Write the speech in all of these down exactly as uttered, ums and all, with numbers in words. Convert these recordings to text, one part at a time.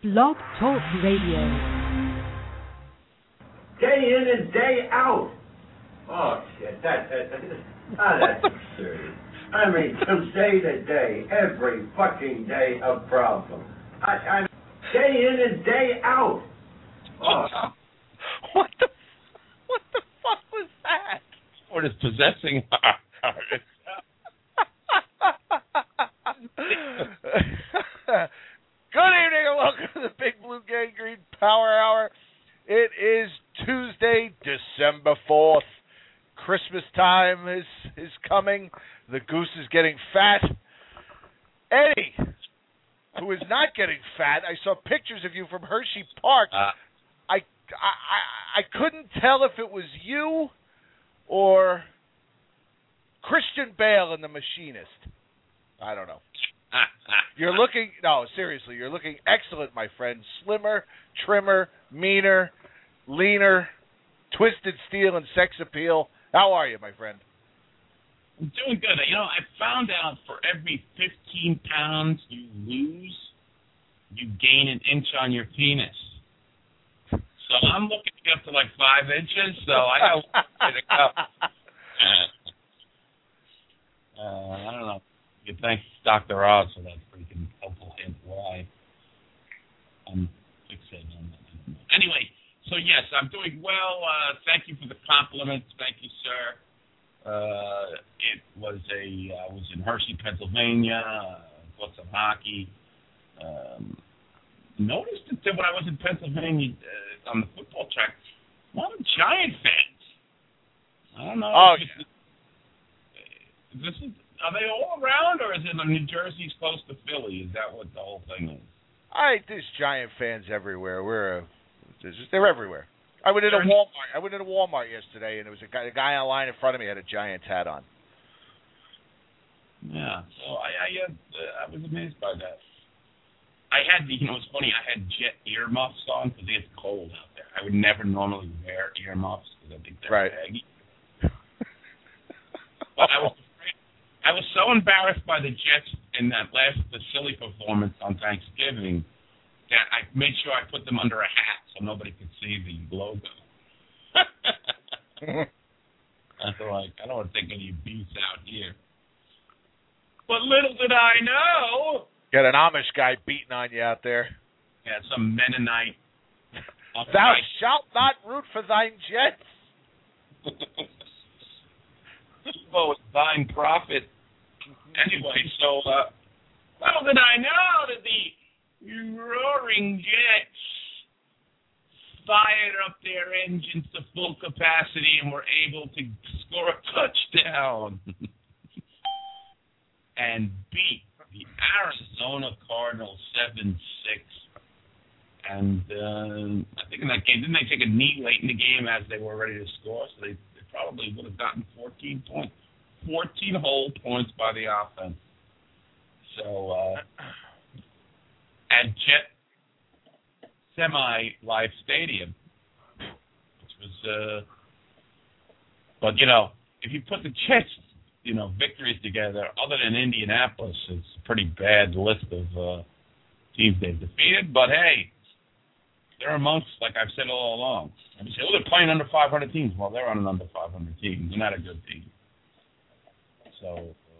Blog Talk Radio. Day in and day out. Oh, shit. That, that, that, oh, that's absurd. I mean, from day to day, every fucking day, a problem. I, I day in and day out. Oh. What the, what the fuck was that? What is possessing our artist? Good evening and welcome to the Big Blue Gangrene Power Hour. It is Tuesday, December fourth. Christmas time is, is coming. The goose is getting fat. Eddie, who is not getting fat, I saw pictures of you from Hershey Park. Uh, I, I, I couldn't tell if it was you or Christian Bale in The Machinist. I don't know. You're looking, no, seriously, you're looking excellent, my friend. Slimmer, trimmer, meaner, leaner, twisted steel and sex appeal. How are you, my friend? I'm doing good. You know, I found out for every fifteen pounds you lose, you gain an inch on your penis. So I'm looking to get up to like five inches, so I got a way to go. Uh, I don't know. You thank Doctor Oz for that freaking helpful hint why I'm fixated on that. Anyway, so yes, I'm doing well. Uh, thank you for the compliments. Thank you, sir. Uh, it was a, I was in Hershey, Pennsylvania, uh, bought some hockey. Um, noticed that when I was in Pennsylvania uh, on the football track, a lot of Giant fans. I don't know. Oh, yeah. This is, are they all around, or is it New Jersey's close to Philly? Is that what the whole thing is? I there's Giant fans everywhere. We're a, they're everywhere. I went into Walmart. I went into Walmart yesterday, and there was a guy, a guy on line in front of me had a Giants hat on. Yeah, so I I, uh, I was amazed by that. I had, you know, it's funny. I had jet earmuffs on because it's cold out there. I would never normally wear earmuffs because I think they're right. baggy. But I was I was so embarrassed by the Jets in that last the silly performance on Thanksgiving that I made sure I put them under a hat so nobody could see the logo. I was like, I don't want to take any abuse out here. But little did I know. Got an Amish guy beating on you out there. Yeah, some Mennonite. Thou shalt not root for thine Jets. Oh, it's thine profit. Anyway, so uh, little did I know that the roaring Jets fired up their engines to full capacity and were able to score a touchdown and beat the Arizona Cardinals seven six. And uh, I think in that game, didn't they take a knee late in the game as they were ready to score? So they, they probably would have gotten fourteen points. fourteen whole points by the offense. So, uh, at Jet Semi-Life Stadium, which was, uh, but, you know, if you put the Jets, you know, victories together, other than Indianapolis, it's a pretty bad list of uh, teams they've defeated. But, hey, they're amongst, like I've said all along. And you say, oh, they're playing under five hundred teams. Well, they're on an under five hundred team. They're not a good team. So uh,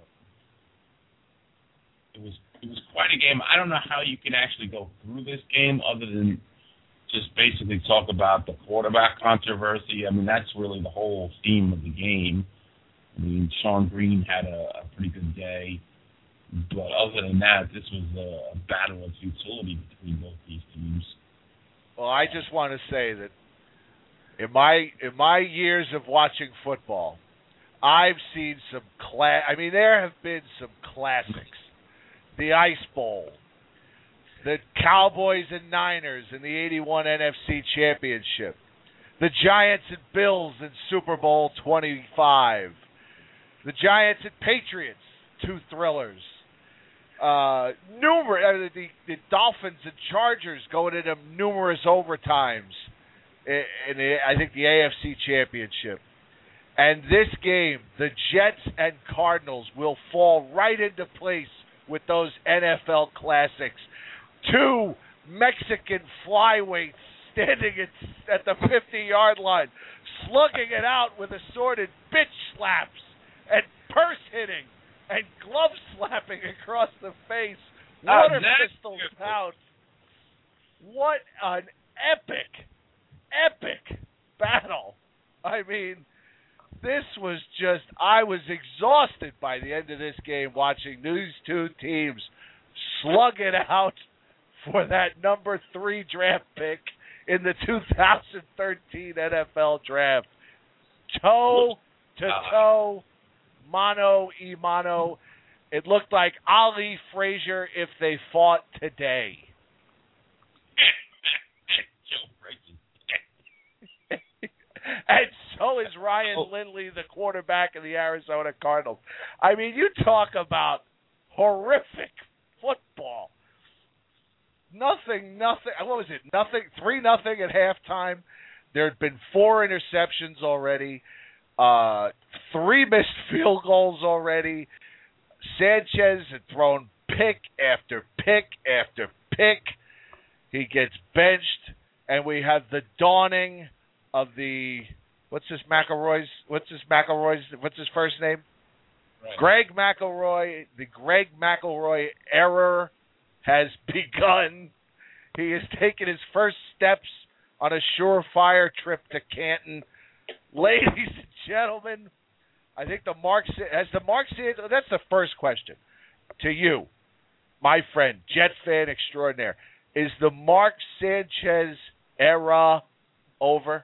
it was it was quite a game. I don't know how you can actually go through this game other than just basically talk about the quarterback controversy. I mean, that's really the whole theme of the game. I mean, Sean Green had a, a pretty good day. But other than that, this was a, a battle of futility between both these teams. Well, I just want to say that in my in my years of watching football, I've seen some class. I mean, there have been some classics. The Ice Bowl, the Cowboys and Niners in the eighty-one N F C Championship, the Giants and Bills in Super Bowl twenty-five, the Giants and Patriots, two thrillers. Uh, numerous uh, the the Dolphins and Chargers going into numerous overtimes in, in the, I think the A F C Championship. And this game, the Jets and Cardinals will fall right into place with those N F L classics. Two Mexican flyweights standing at, at the fifty-yard line, slugging it out with assorted bitch slaps and purse hitting and glove slapping across the face, water oh, pistols out. What an epic, epic battle. I mean, this was just, I was exhausted by the end of this game watching these two teams slug it out for that number three draft pick in the two thousand thirteen N F L draft. Toe to toe, mano y mano. It looked like Ali Frazier if they fought today. And so is Ryan oh. Lindley, the quarterback of the Arizona Cardinals. I mean, you talk about horrific football. Nothing, nothing. What was it? Nothing. Three nothing at halftime. There had been four interceptions already. Uh, three missed field goals already. Sanchez had thrown pick after pick after pick. He gets benched, and we have the dawning of the what's this McElroy's? What's this McElroy's? What's his first name? Right. Greg McElroy. The Greg McElroy error has begun. He has taken his first steps on a surefire trip to Canton. Ladies and gentlemen, I think the Mark has the Mark Sanchez. That's the first question to you, my friend, Jet fan extraordinaire. Is the Mark Sanchez era over?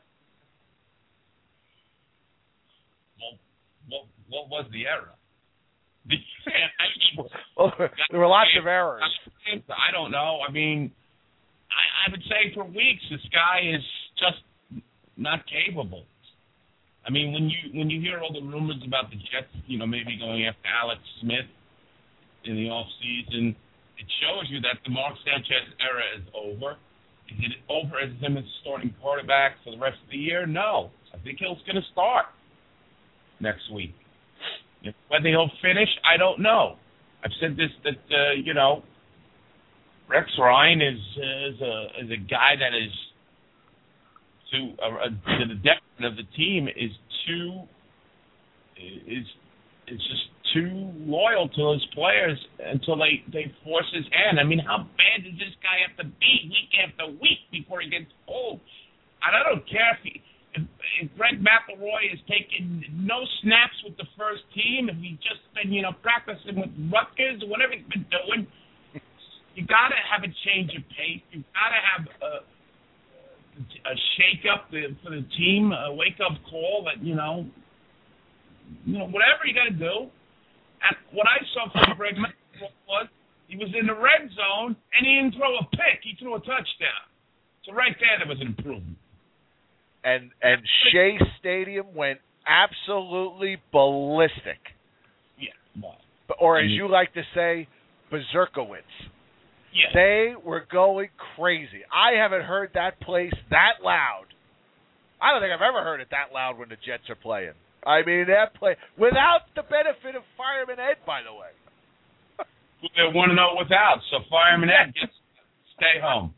Well, what, what was the era? The, well, there were lots of errors. I don't know. I mean, I, I would say for weeks this guy is just not capable. I mean, when you when you hear all the rumors about the Jets, you know, maybe going after Alex Smith in the off season, it shows you that the Mark Sanchez era is over. Is it over as him as starting quarterback for the rest of the year? No. I think he's going to start next week. Whether he'll finish, I don't know. I've said this, that, uh, you know, Rex Ryan is, is, a, is a guy that is, to, uh, to the detriment of the team, is too, is, is just too loyal to his players until they, they force his hand. I mean, how bad does this guy have to be week after week before he gets old? And I don't care if he... If, if Greg McElroy is taking no snaps with the first team, if he's just been, you know, practicing with Rutgers or whatever he's been doing, you got to have a change of pace. You got to have a, a shake-up for the team, a wake-up call that, you know, you know, whatever you got to do. And what I saw from Greg McElroy was he was in the red zone and he didn't throw a pick. He threw a touchdown. So right there, there was an improvement. And and Shea Stadium went absolutely ballistic. Yeah. Well, or as you like to say, berserkowitz. Yeah. They were going crazy. I haven't heard that place that loud. I don't think I've ever heard it that loud when the Jets are playing. I mean, that play without the benefit of Fireman Ed, by the way. They want to know without, so Fireman Ed gets stay home.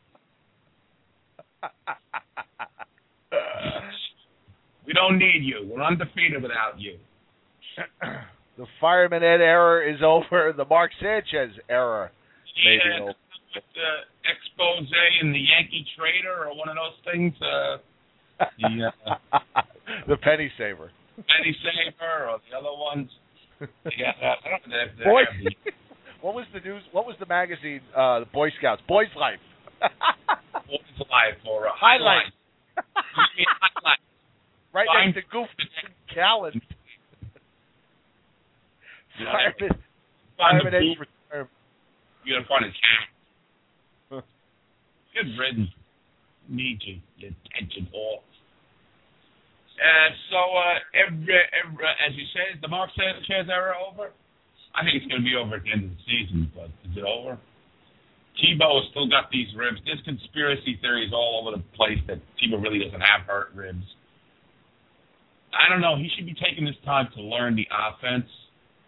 We don't need you. We're undefeated without you. The Fireman Ed era is over. The Mark Sanchez era may yeah, be over. With the expose and the Yankee Trader or one of those things. Uh, the, uh, the Penny Saver. Penny Saver or the other ones. Yeah, I don't know if Boy, what was the news? What was the magazine? Uh, the Boy Scouts. Boys Life. Boys Life or a Highlight. Highlight. Right Fine. next to Goof Callan. Fireman, Fireman Ed's return. You gotta find a cat. Good riddance. Need you, you attention whore. Uh, so, uh, every, every, as you say, is the Mark Sanchez era over? I think it's going to be over at the end of the season, but is it over? Tebow has still got these ribs. There's conspiracy theories all over the place that Tebow really doesn't have hurt ribs. I don't know. He should be taking this time to learn the offense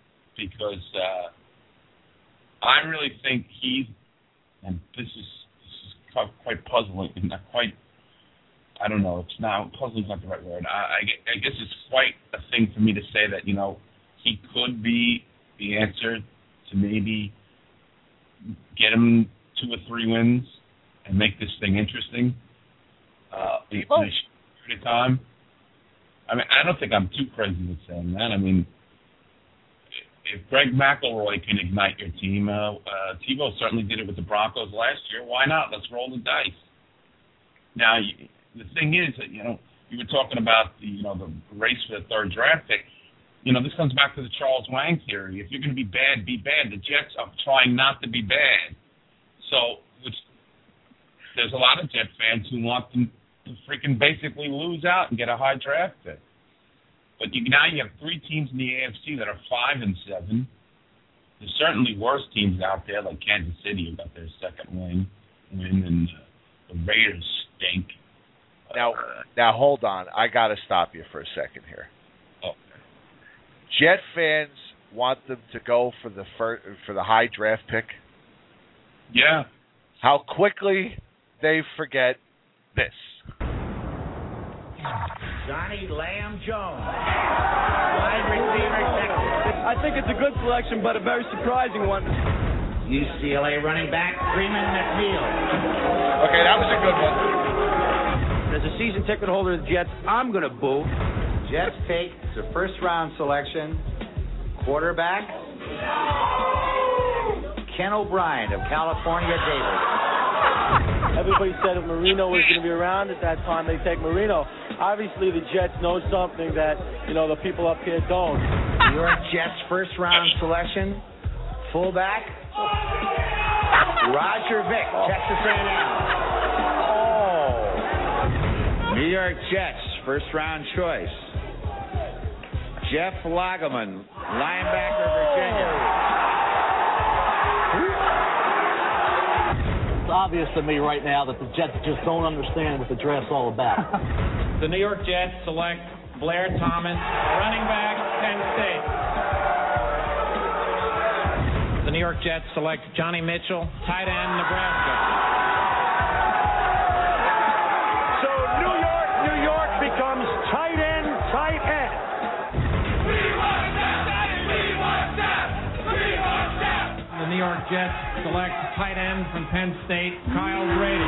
because uh, I really think he, and this is quite, quite puzzling, not quite. I don't know. It's not puzzling's not the right word. I, I, I guess it's quite a thing for me to say that you know he could be the answer to maybe get him two or three wins and make this thing interesting uh, in, oh. in a short period of time. I mean, I don't think I'm too crazy with saying that. I mean, if Greg McElroy can ignite your team, uh, uh, Tebow certainly did it with the Broncos last year. Why not? Let's roll the dice. Now, you, the thing is that, you know, you were talking about the, you know, the race for the third draft pick. You know, this comes back to the Charles Wang theory. If you're going to be bad, be bad. The Jets are trying not to be bad. So, which, there's a lot of Jet fans who want them to freaking basically lose out and get a high draft pick. But you, now you have three teams in the A F C that are five and seven. There's certainly worse teams out there, like Kansas City, who got their second win, win and uh, the Raiders stink. Now, uh, now hold on. I got to stop you for a second here. Oh. Jet fans want them to go for the fir- for the high draft pick. Yeah. How quickly they forget this. Johnny Lamb Jones, wide receiver, Texas. I think it's a good selection, but a very surprising one. U C L A running back, Freeman McNeil. Okay, that was a good one. As a season ticket holder of the Jets, I'm going to boo. Jets take the first round selection, quarterback, Ken O'Brien of California Davis. Everybody said if Marino was going to be around at that time, they take Marino. Obviously, the Jets know something that, you know, the people up here don't. New York Jets first round selection, fullback, Roger Vick, Texas A and M. Oh. New York Jets first round choice, Jeff Lageman, linebacker, Virginia. It's obvious to me right now that the Jets just don't understand what the draft's all about. The New York Jets select Blair Thomas, running back, Penn State. The New York Jets select Johnny Mitchell, tight end, Nebraska. So New York, New York becomes tight end, tight end. We want that, Daddy, we want that, we want that. The New York Jets select tight end from Penn State, Kyle Brady.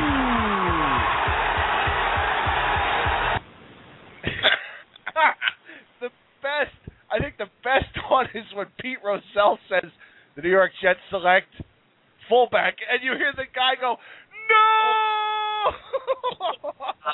The best, I think the best one is when Pete Rozelle says the New York Jets select fullback, and you hear the guy go, no!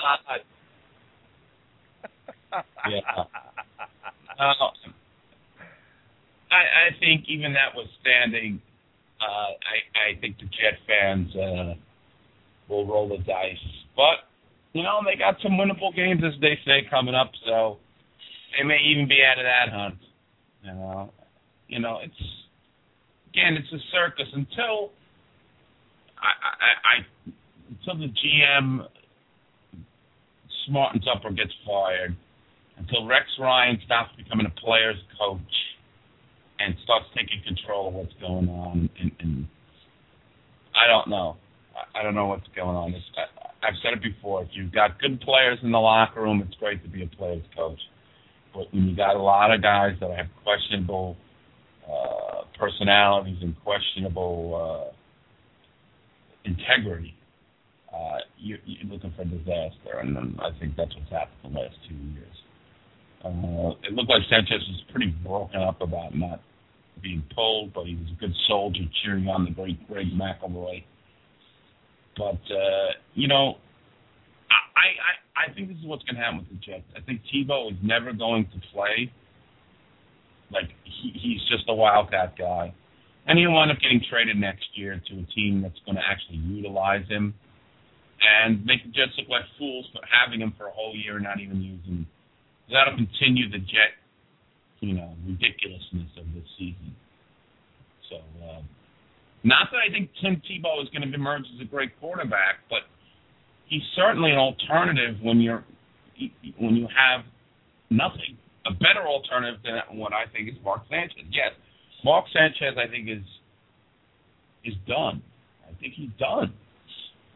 yeah. Uh, I, I think even notwithstanding, uh, I, I think the Jet fans uh, will roll the dice. But, you know, they got some winnable games, as they say, coming up, so they may even be out of that hunt. You know, you know, it's again, it's a circus until I, I, I until the G M smartens up or gets fired, until Rex Ryan stops becoming a player's coach and starts taking control of what's going on. And, and I don't know. I, I don't know what's going on. It's, I, I've said it before. If you've got good players in the locker room, it's great to be a player's coach. But when you got a lot of guys that have questionable uh, personalities and questionable uh, integrity, uh, you, you're looking for disaster. And then I think that's what's happened the last two years. Uh, it looked like Sanchez was pretty broken up about not being pulled, but he was a good soldier cheering on the great Greg McElroy. But, uh, you know, I, I, I think this is what's going to happen with the Jets. I think Tebow is never going to play. Like, he, he's just a wildcat guy. And he'll wind up getting traded next year to a team that's going to actually utilize him and make the Jets look like fools for having him for a whole year and not even using him. That'll continue the Jet, you know, ridiculousness of this season. So, uh, not that I think Tim Tebow is going to emerge as a great quarterback, but he's certainly an alternative when you're when you have nothing. A better alternative than what I think is Mark Sanchez. Yes, Mark Sanchez I think is is done. I think he's done.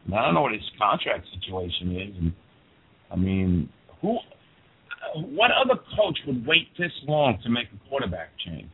And I don't know what his contract situation is. And I mean, who? What other coach would wait this long to make a quarterback change?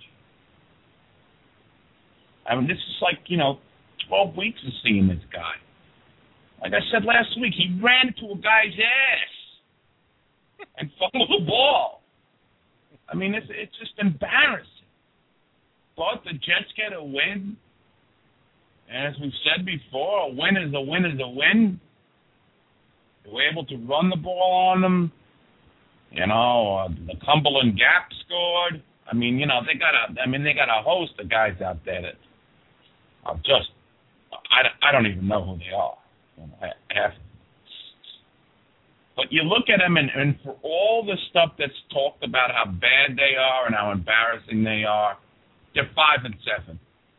I mean, this is like, you know, twelve weeks of seeing this guy. Like I said last week, he ran into a guy's ass and fumbled the ball. I mean, it's it's just embarrassing. But the Jets get a win. And as we've said before, a win is a win is a win. They were able to run the ball on them. You know, uh, the Cumberland Gap scored. I mean, you know, they got a. I mean, they got a host of guys out there that are just. I, I don't even know who they are. You know, I, I have, but you look at them, and, and for all the stuff that's talked about how bad they are and how embarrassing they are, they're five and seven.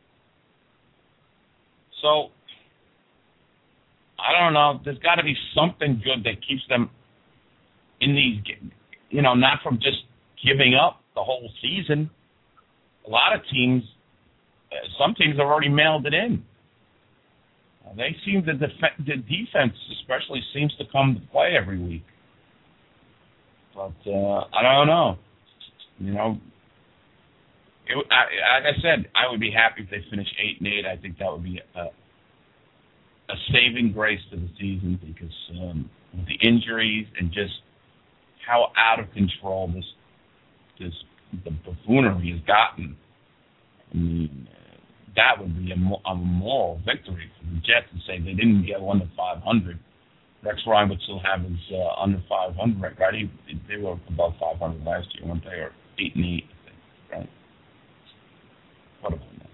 So I don't know. There's got to be something good that keeps them in these. You know, not from just giving up the whole season. A lot of teams, some teams have already mailed it in. Uh, they seem to def- the defense, especially, seems to come to play every week. But uh, I don't know. You know, it, I, like I said, I would be happy if they finish eight and eight. I think that would be a, a saving grace to the season because um, with the injuries and just how out of control this this the buffoonery has gotten. I mean, that would be a, a moral victory for the Jets to say they didn't get under five hundred. Rex Ryan would still have his uh, under five hundred, right? He, they were above five hundred last year, weren't they? Or eight and eight, I think, right? What about that?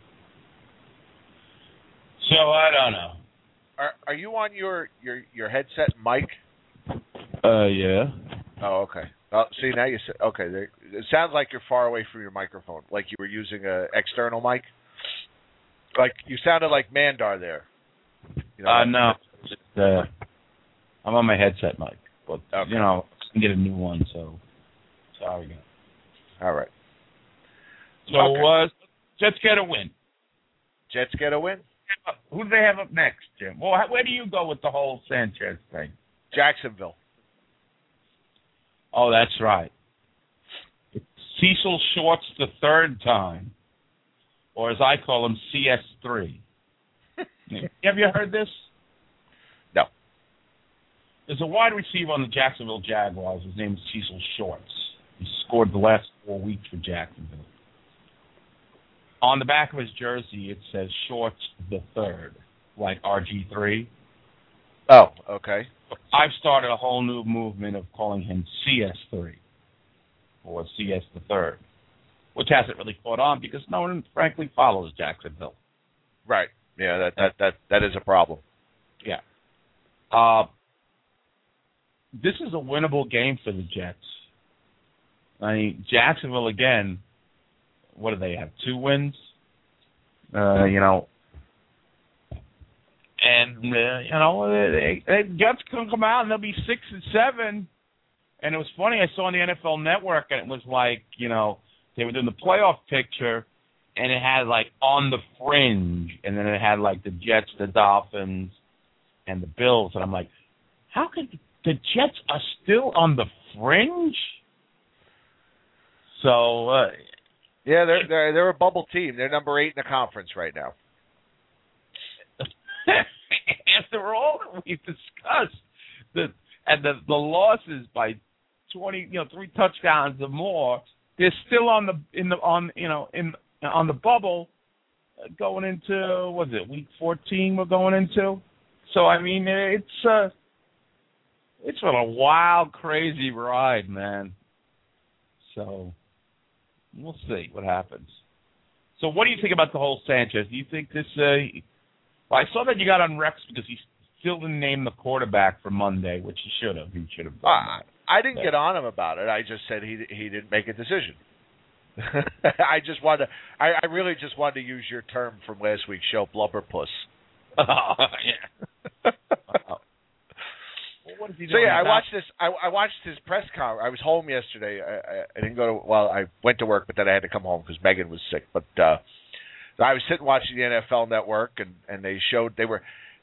So I don't know. Are Are you on your your your headset mic? Uh, yeah. Oh, okay. Oh, see, now you said, okay, there, it sounds like you're far away from your microphone, like you were using an external mic. Like, you sounded like Mandar there. You know, uh, no. Just, uh, I'm on my headset mic. But, okay. You know, I can get a new one, so sorry, guys. All right. So, okay. uh, Jets get a win. Jets get a win? Who do they have up next, Jim? Well, where do you go with the whole Sanchez thing? Jacksonville. Oh, that's right. It's Cecil Shorts the third time, or as I call him, C S three. Have you heard this? No. There's a wide receiver on the Jacksonville Jaguars. His name is Cecil Shorts. He scored the last four weeks for Jacksonville. On the back of his jersey, it says Shorts the third, like R G three. Oh, okay. I've started a whole new movement of calling him C S three, or C S the third, which hasn't really caught on because no one, frankly, follows Jacksonville. Right. Yeah, that that that, that is a problem. Yeah. Uh, this is a winnable game for the Jets. I mean, Jacksonville, again, what do they have, two wins? Uh, you know, and, uh, you know, they, they, Jets can come out and they'll be six and seven. And it was funny, I saw on the N F L Network, and it was like, you know, they were doing the playoff picture, and it had, like, on the fringe, and then it had, like, the Jets, the Dolphins, and the Bills. And I'm like, how could the Jets are still on the fringe? So, uh, yeah, they're, they're, they're a bubble team. They're number eight in the conference right now. After all that we've discussed, the and the, the losses by twenty, you know, three touchdowns or more, they're still on the in the on you know in on the bubble, uh, going into what is it week fourteen? We're going into. So I mean, it's uh, it's been a wild, crazy ride, man. So we'll see what happens. So what do you think about the whole Sanchez? Do you think this? Uh, Well, I saw that you got on Rex because he still didn't name the quarterback for Monday, which he should have. He should have done uh, that. I didn't get on him about it. I just said he he didn't make a decision. I just wanted to, I, I really just wanted to use your term from last week's show, blubberpuss. Oh, yeah. Well, what is he so doing? yeah, I He's watched this. I, I watched his press conference. I was home yesterday. I, I, I didn't go to. Well, I went to work, but then I had to come home because Megan was sick. But uh, I was sitting watching the N F L Network, and, and they showed they were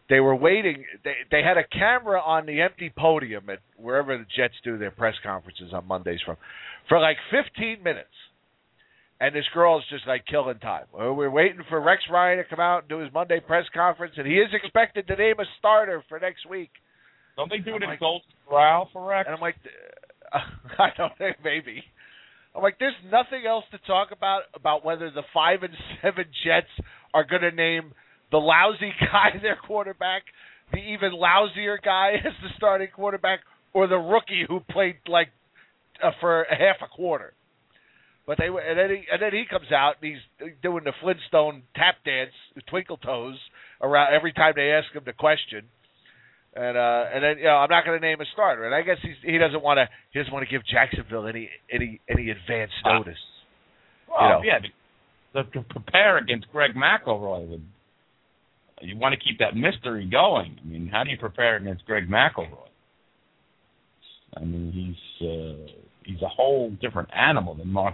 they were waiting. They they had a camera on the empty podium at wherever the Jets do their press conferences on Mondays from, for like fifteen minutes. And this girl's just like killing time. Well, we're waiting for Rex Ryan to come out and do his Monday press conference, and he is expected to name a starter for next week. Don't they do I'm it in like, Golden Corral for Rex? And I'm like, uh, I don't know, maybe. I'm like, there's nothing else to talk about about whether the five and seven Jets are going to name the lousy guy their quarterback, the even lousier guy as the starting quarterback, or the rookie who played like uh, for a half a quarter. But they and then he and then he comes out and he's doing the Flintstone tap dance, the twinkle toes around every time they ask him the question. And uh, and then you know I'm not going to name a starter. And I guess he's, he doesn't want to he doesn't want to give Jacksonville any any any advance notice. Well, you know. yeah, to, to prepare against Greg McElroy, would you want to keep that mystery going? I mean, how do you prepare against Greg McElroy? I mean, he's uh, he's a whole different animal than Mark.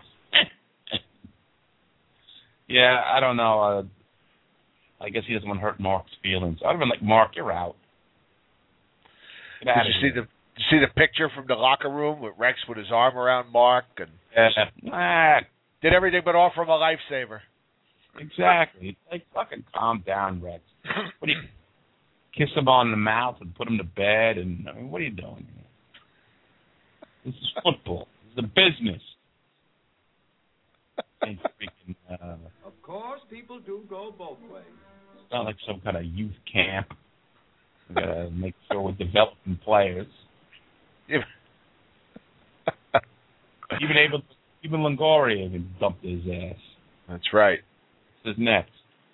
Yeah, I don't know. Uh, I guess he doesn't want to hurt Mark's feelings. I'd have been like, Mark, you're out. Get out Did you of see here. the did you see the picture from the locker room with Rex with his arm around Mark and Yeah. Ah, did everything but offer him a lifesaver? exactly. Like, fucking calm down, Rex. What do you kiss him on the mouth and put him to bed? And I mean, what are you doing here? This is football. This is a business. And freaking, uh, Of course, people do go both ways. it's not like some kind of youth camp. We gotta make sure we're developing players. Even able, even Longoria even dumped his ass. That's right. This is next.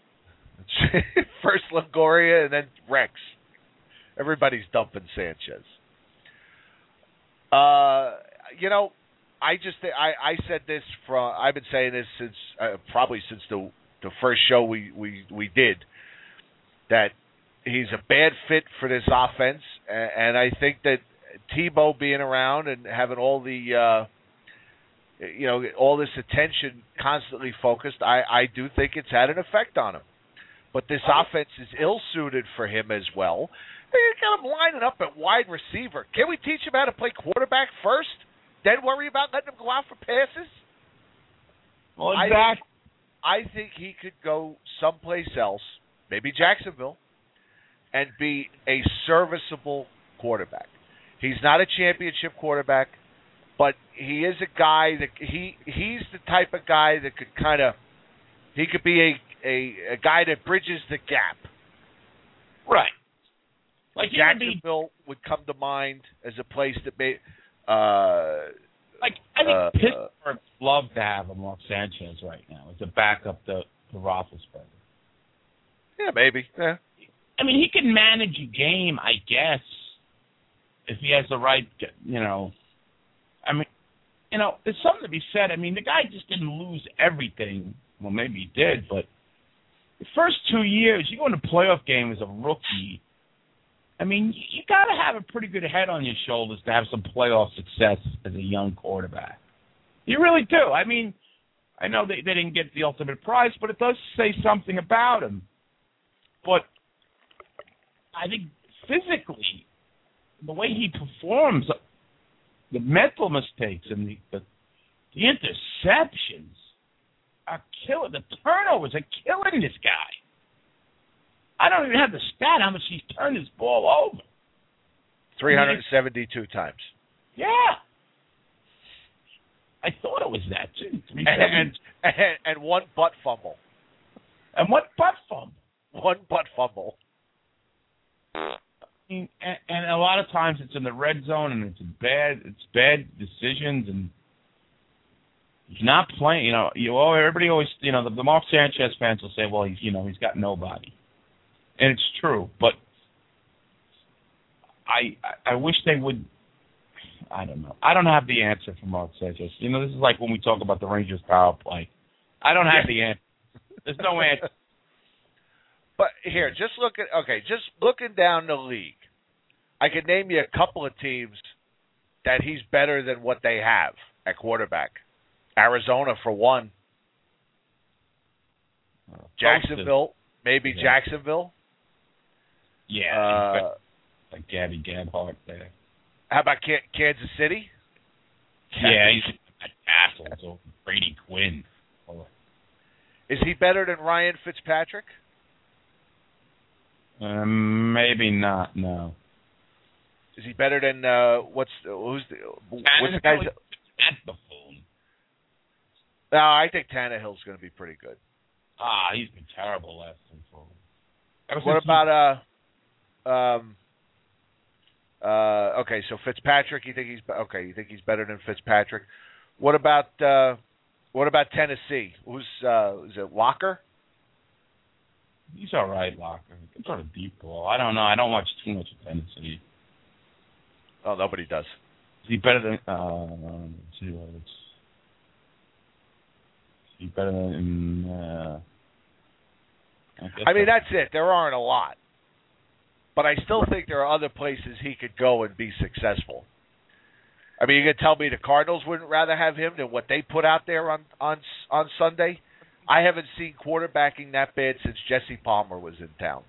First Longoria and then Rex. Everybody's dumping Sanchez. Uh, you know, I just I, I said this from I've been saying this since uh, probably since the the first show we, we, we did, that he's a bad fit for this offense, and, and I think that Tebow being around and having all the uh, you know all this attention constantly focused, I, I do think it's had an effect on him. But this offense is ill-suited for him as well. You got him lining up at wide receiver. Can we teach him how to play quarterback first, then worry about letting him go out for passes? Well, I exactly. think, I think he could go someplace else, maybe Jacksonville, and be a serviceable quarterback. He's not a championship quarterback, but he is a guy that he he's the type of guy that could kind of he could be a, a a guy that bridges the gap. Right. Like Jacksonville be, would come to mind as a place that may. Uh, like I think uh, Pittsburgh would love to have a Mark Sanchez right now as a backup to, to Roethlisberger. Yeah, maybe. Yeah. I mean, he can manage a game, I guess, if he has the right, you know. I mean, you know, there's something to be said. I mean, the guy just didn't lose everything. Well, maybe he did, but the first two years, you go in a playoff game as a rookie. I mean, you, you got to have a pretty good head on your shoulders to have some playoff success as a young quarterback. You really do. I mean, I know they, they didn't get the ultimate prize, but it does say something about him. But I think physically, the way he performs, the mental mistakes and the, the, the interceptions are killing. The turnovers are killing this guy. I don't even have the stat how much he's turned his ball over. three hundred seventy-two times. Yeah. I thought it was that, too. And, and, and, and one butt fumble. And what butt fumble? One butt fumble. And, and a lot of times it's in the red zone, and it's bad. It's bad decisions, and he's not playing. You know, you oh, everybody always, you know, the, the Mark Sanchez fans will say, well, he's, you know, he's got nobody, and it's true. But I, I wish they would. I don't know. I don't have the answer for Mark Sanchez. You know, this is like when we talk about the Rangers power play. I don't have the answer. There's no answer. But here, just look at okay, just looking down the league, I could name you a couple of teams that he's better than what they have at quarterback. Arizona for one. Jacksonville, maybe yeah. Jacksonville. Yeah. Uh, like Gabby Gabhart there. how about K- Kansas City? Yeah, he's an asshole. So Brady Quinn. Oh. Is he better than Ryan Fitzpatrick? Um, maybe not. No. Is he better than uh, what's who's the what's the guy's? At the phone. No, I think Tannehill's going to be pretty good. Ah, he's been terrible last time. Ever What since about uh, um, uh, okay, so Fitzpatrick, you think he's okay? You think he's better than Fitzpatrick? What about uh, what about Tennessee? Who's uh, is it Locker? He's all right, Locker. He can throw the deep ball. I don't know. I don't watch too much of Tennessee. Oh, nobody does. Is he better than? Uh, let's see what it's. Is he better than? Uh, I, I mean, that's it. There aren't a lot, but I still think there are other places he could go and be successful. I mean, you could tell me the Cardinals wouldn't rather have him than what they put out there on on on Sunday. I haven't seen quarterbacking that bad since Jesse Palmer was in town.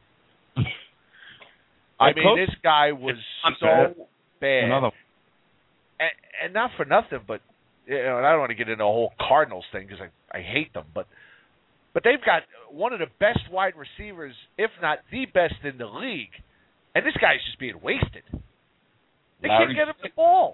I mean, this guy was so bad. Another. And, and not for nothing, but you know, and I don't want to get into a whole Cardinals thing because I, I hate them, but but they've got one of the best wide receivers, if not the best in the league, and this guy's just being wasted. They Larry can't get him the ball.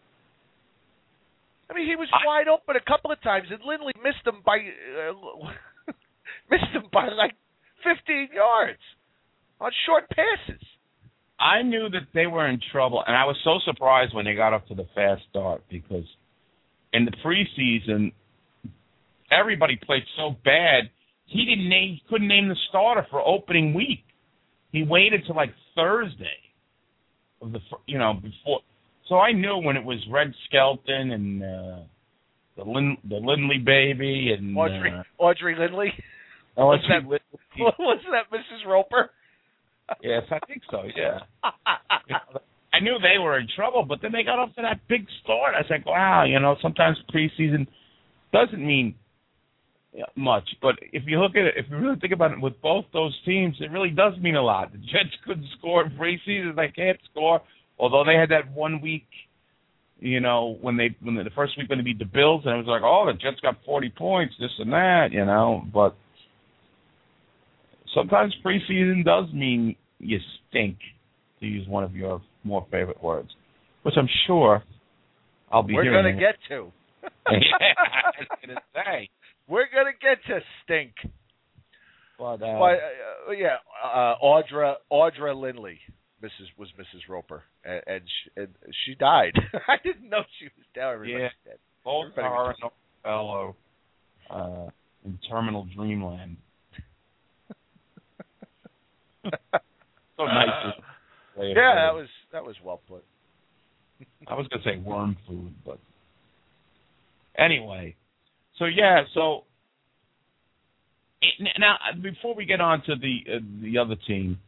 I mean, he was I, wide open a couple of times, and Lindley missed him by uh, missed him by like fifteen yards on short passes. I knew that they were in trouble, and I was so surprised when they got up to the fast start because in the preseason, everybody played so bad. He didn't name, couldn't name the starter for opening week. He waited till like Thursday of the, you know, before. So I knew when it was Red Skelton and uh, the Lin, the Lindley baby and Audrey uh, Audrey Lindley. Audrey Wasn't that, Lindley. wasn't that Missus Roper? Yes, I think so. Yeah. I knew they were in trouble, but then they got up to that big start. I was like, wow, you know, sometimes preseason doesn't mean much. But if you look at it, if you really think about it, with both those teams, it really does mean a lot. The Jets couldn't score in preseason; they can't score. Although they had that one week, you know, when they when they, the first week when they beat the Bills, and it was like, oh, the Jets got forty points, this and that, you know. But sometimes preseason does mean you stink, to use one of your more favorite words, which I'm sure I'll be We're hearing. We're going to get to. Yeah, I was going to say. We're going to get to stink. But, uh, but uh, yeah, uh, Audra, Audra Lindley Missus was Missus Roper, and, and, she, and she died. I didn't know she was dead. Everybody yeah, dead. both Everybody are an fellow uh, in Terminal Dreamland. So nice. Yeah, that was that was well put. I was going to say worm food, but anyway. So yeah, so now before we get on to the uh, the other team,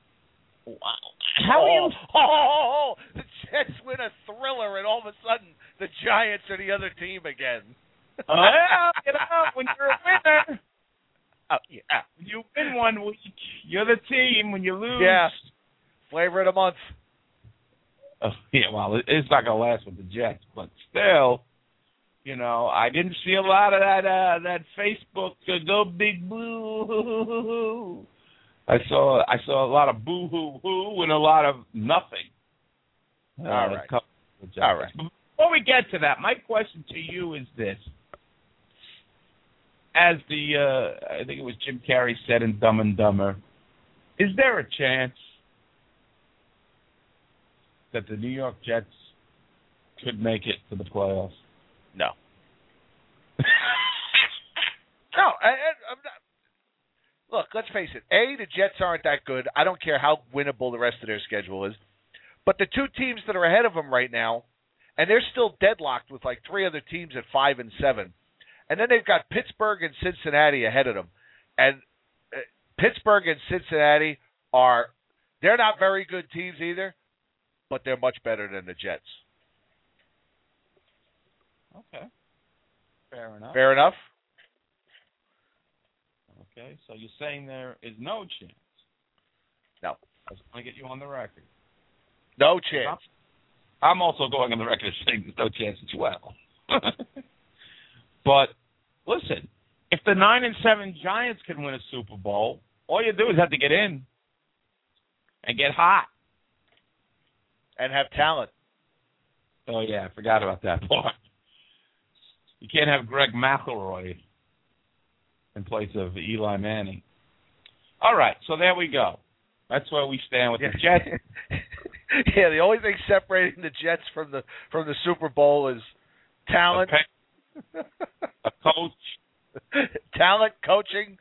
how oh, are you? Oh, oh, oh, the Jets win a thriller, and all of a sudden the Giants are the other team again. Well, you know, when you're a winner, oh, yeah. when you win one week, you're the team. When you lose, yeah, flavor of the month. Oh, yeah, well, it's not gonna last with the Jets, but still. You know, I didn't see a lot of that uh, that Facebook uh, go big boo. I saw I saw a lot of boo hoo hoo and a lot of nothing. Uh, All right. All right. Before we get to that, my question to you is this: as the uh, I think it was Jim Carrey said in Dumb and Dumber, is there a chance that the New York Jets could make it to the playoffs? No. no, I, I, I'm not. Look, let's face it. A, the Jets aren't that good. I don't care how winnable the rest of their schedule is. But the two teams that are ahead of them right now, and they're still deadlocked with like three other teams at five and seven. And then they've got Pittsburgh and Cincinnati ahead of them. And uh, Pittsburgh and Cincinnati are, they're not very good teams either, but they're much better than the Jets. Okay. Fair enough. Fair enough? Okay, so you're saying there is no chance? No. I just want to get you on the record. No chance. I'm also going on the record saying there's no chance as well. But listen, if the nine and seven Giants can win a Super Bowl, all you do is have to get in and get hot and have talent. Oh yeah, I forgot about that part. You can't have Greg McElroy in place of Eli Manning. All right, so there we go. That's where we stand with yeah. the Jets. Yeah, the only thing separating the Jets from the from the Super Bowl is talent, a, a coach, talent, coaching.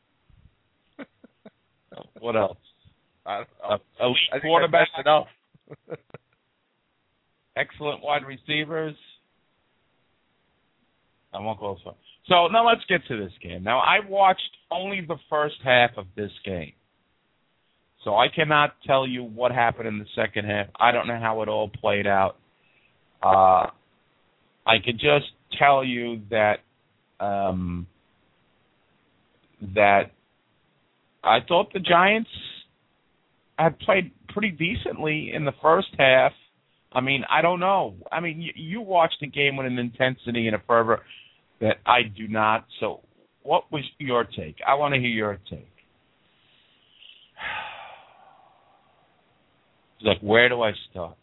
What else? I don't know. A, elite I think quarterback. That's enough. Excellent wide receivers. I won't go so. So now let's get to this game. Now I watched only the first half of this game. So I cannot tell you what happened in the second half. I don't know how it all played out. Uh, I could just tell you that um, that I thought the Giants had played pretty decently in the first half. I mean, I don't know. I mean, you, you watched the game with an intensity and a fervor that I do not. So what was your take? I want to hear your take. Like, where do I start?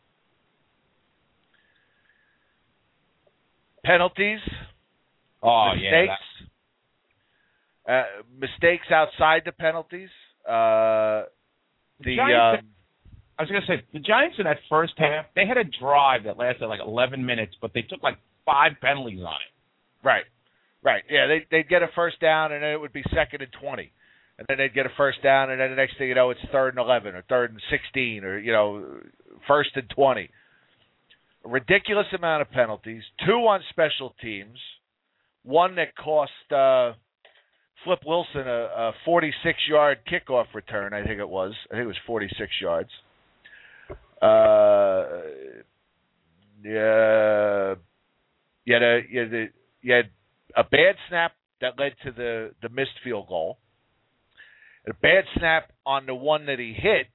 Penalties. Oh, mistakes, yeah. Uh, mistakes outside the penalties. Uh, the Giants, um, I was going to say, the Giants in that first half, they had a drive that lasted like eleven minutes, but they took like five penalties on it. Right, right. Yeah, they, they'd get a first down, and then it would be second and twenty. And then they'd get a first down, and then the next thing you know, it's third and eleven or third and sixteen or, you know, first and twenty. A ridiculous amount of penalties, two on special teams, one that cost uh, Flip Wilson a, a forty-six-yard kickoff return, I think it was. I think it was forty-six yards. Uh, yeah, you had a, you had a, you had a bad snap that led to the, the missed field goal. A bad snap on the one that he hit.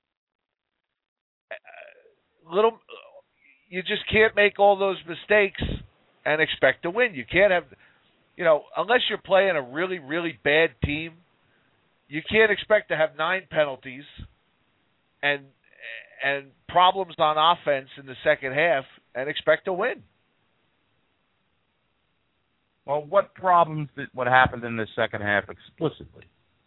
Uh, little, you just can't make all those mistakes and expect to win. You can't have, you know, unless you're playing a really, really bad team, you can't expect to have nine penalties and and problems on offense in the second half and expect to win. Well, what problems did what happened in the second half explicitly?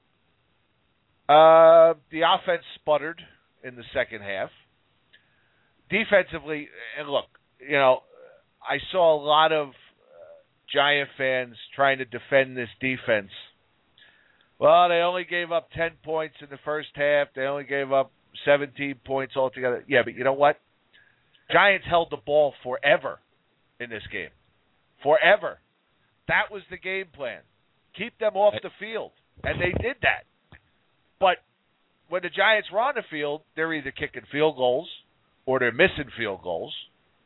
Uh, the offense sputtered in the second half. Defensively, and look, you know, I saw a lot of uh, Giant fans trying to defend this defense. Well, they only gave up ten points in the first half. They only gave up seventeen points altogether. Yeah, but you know what? Giants held the ball forever in this game. Forever. That was the game plan. Keep them off the field. And they did that. But when the Giants were on the field, they're either kicking field goals or they're missing field goals.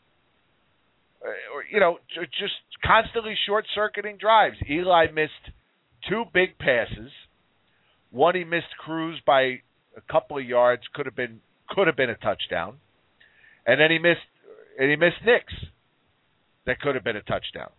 Or, you know, just constantly short-circuiting drives. Eli missed two big passes. One he missed Cruz by a couple of yards, could have been could have been a touchdown. And then he missed and he missed Nix. That could have been a touchdown.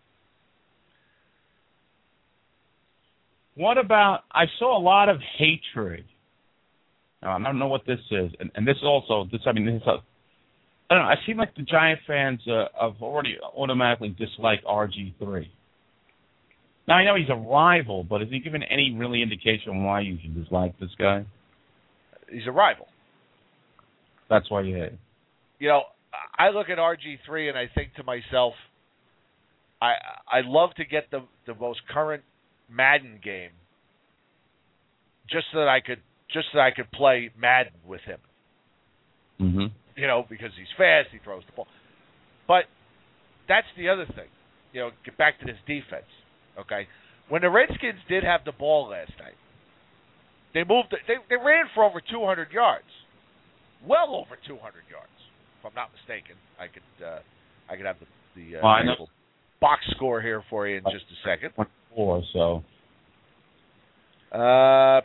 What about, I saw a lot of hatred. Now, I don't know what this is. And, and this also, this I mean, this is a, I don't know, I seem like the Giant fans uh, have already automatically disliked R G three. Now, I know he's a rival, but has he given any really indication why you should dislike this guy? He's a rival. That's why you hate him. You know, I look at R G three and I think to myself, I I love to get the the most current Madden game, just so that I could just so that I could play Madden with him. Mm-hmm. You know, because he's fast, he throws the ball. But that's the other thing. You know, get back to this defense. Okay, when the Redskins did have the ball last night, they moved. They they ran for over two hundred yards, well over two hundred yards, if I'm not mistaken. I could uh, I could have the the uh, well, I know. box score here for you in just a second. Four, so. Uh,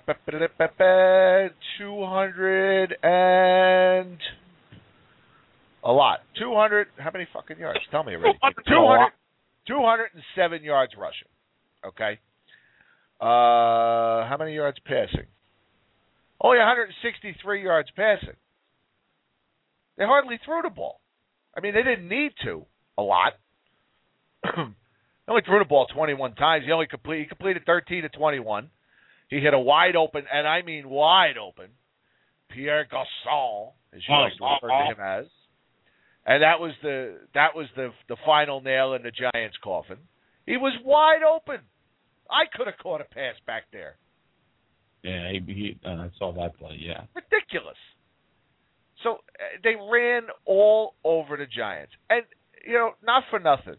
two hundred and a lot. two hundred. How many fucking yards? Tell me already. two hundred, two hundred seven yards rushing. Okay. Uh, how many yards passing? Only one hundred sixty-three yards passing. They hardly threw the ball. I mean, they didn't need to a lot. They only threw the ball twenty-one times. He only complete, he completed thirteen to twenty-one. He hit a wide open, and I mean wide open, Pierre Garçon, as you like to refer to him as. And that was the that was the the final nail in the Giants' coffin. He was wide open. I could have caught a pass back there. Yeah, he, he uh, I saw that play, yeah. Ridiculous. So uh, they ran all over the Giants. And, you know, not for nothing.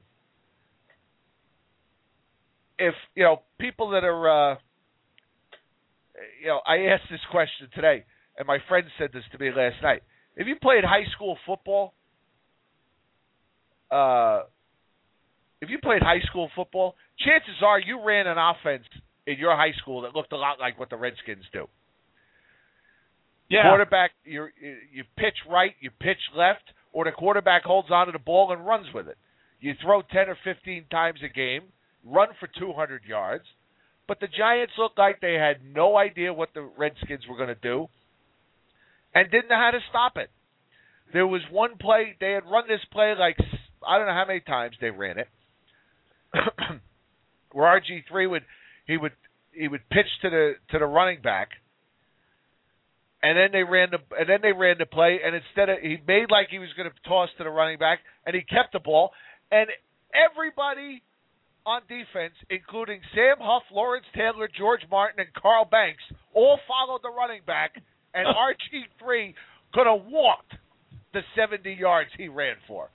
If, you know, people that are, uh, you know, I asked this question today, and my friend said this to me last night. If you played high school football, uh, if you played high school football, chances are you ran an offense in your high school that looked a lot like what the Redskins do. Yeah. Quarterback, you you pitch right, you pitch left, or the quarterback holds onto the ball and runs with it. You throw ten or fifteen times a game, run for two hundred yards, but the Giants looked like they had no idea what the Redskins were going to do and didn't know how to stop it. There was one play, they had run this play like, I don't know how many times they ran it, where R G three would he would he would pitch to the to the running back, and then they ran the and then they ran the play, and instead of he made like he was going to toss to the running back, and he kept the ball, and everybody on defense, including Sam Huff, Lawrence Taylor, George Martin, and Carl Banks, all followed the running back, and R G three could have walked the seventy yards he ran for.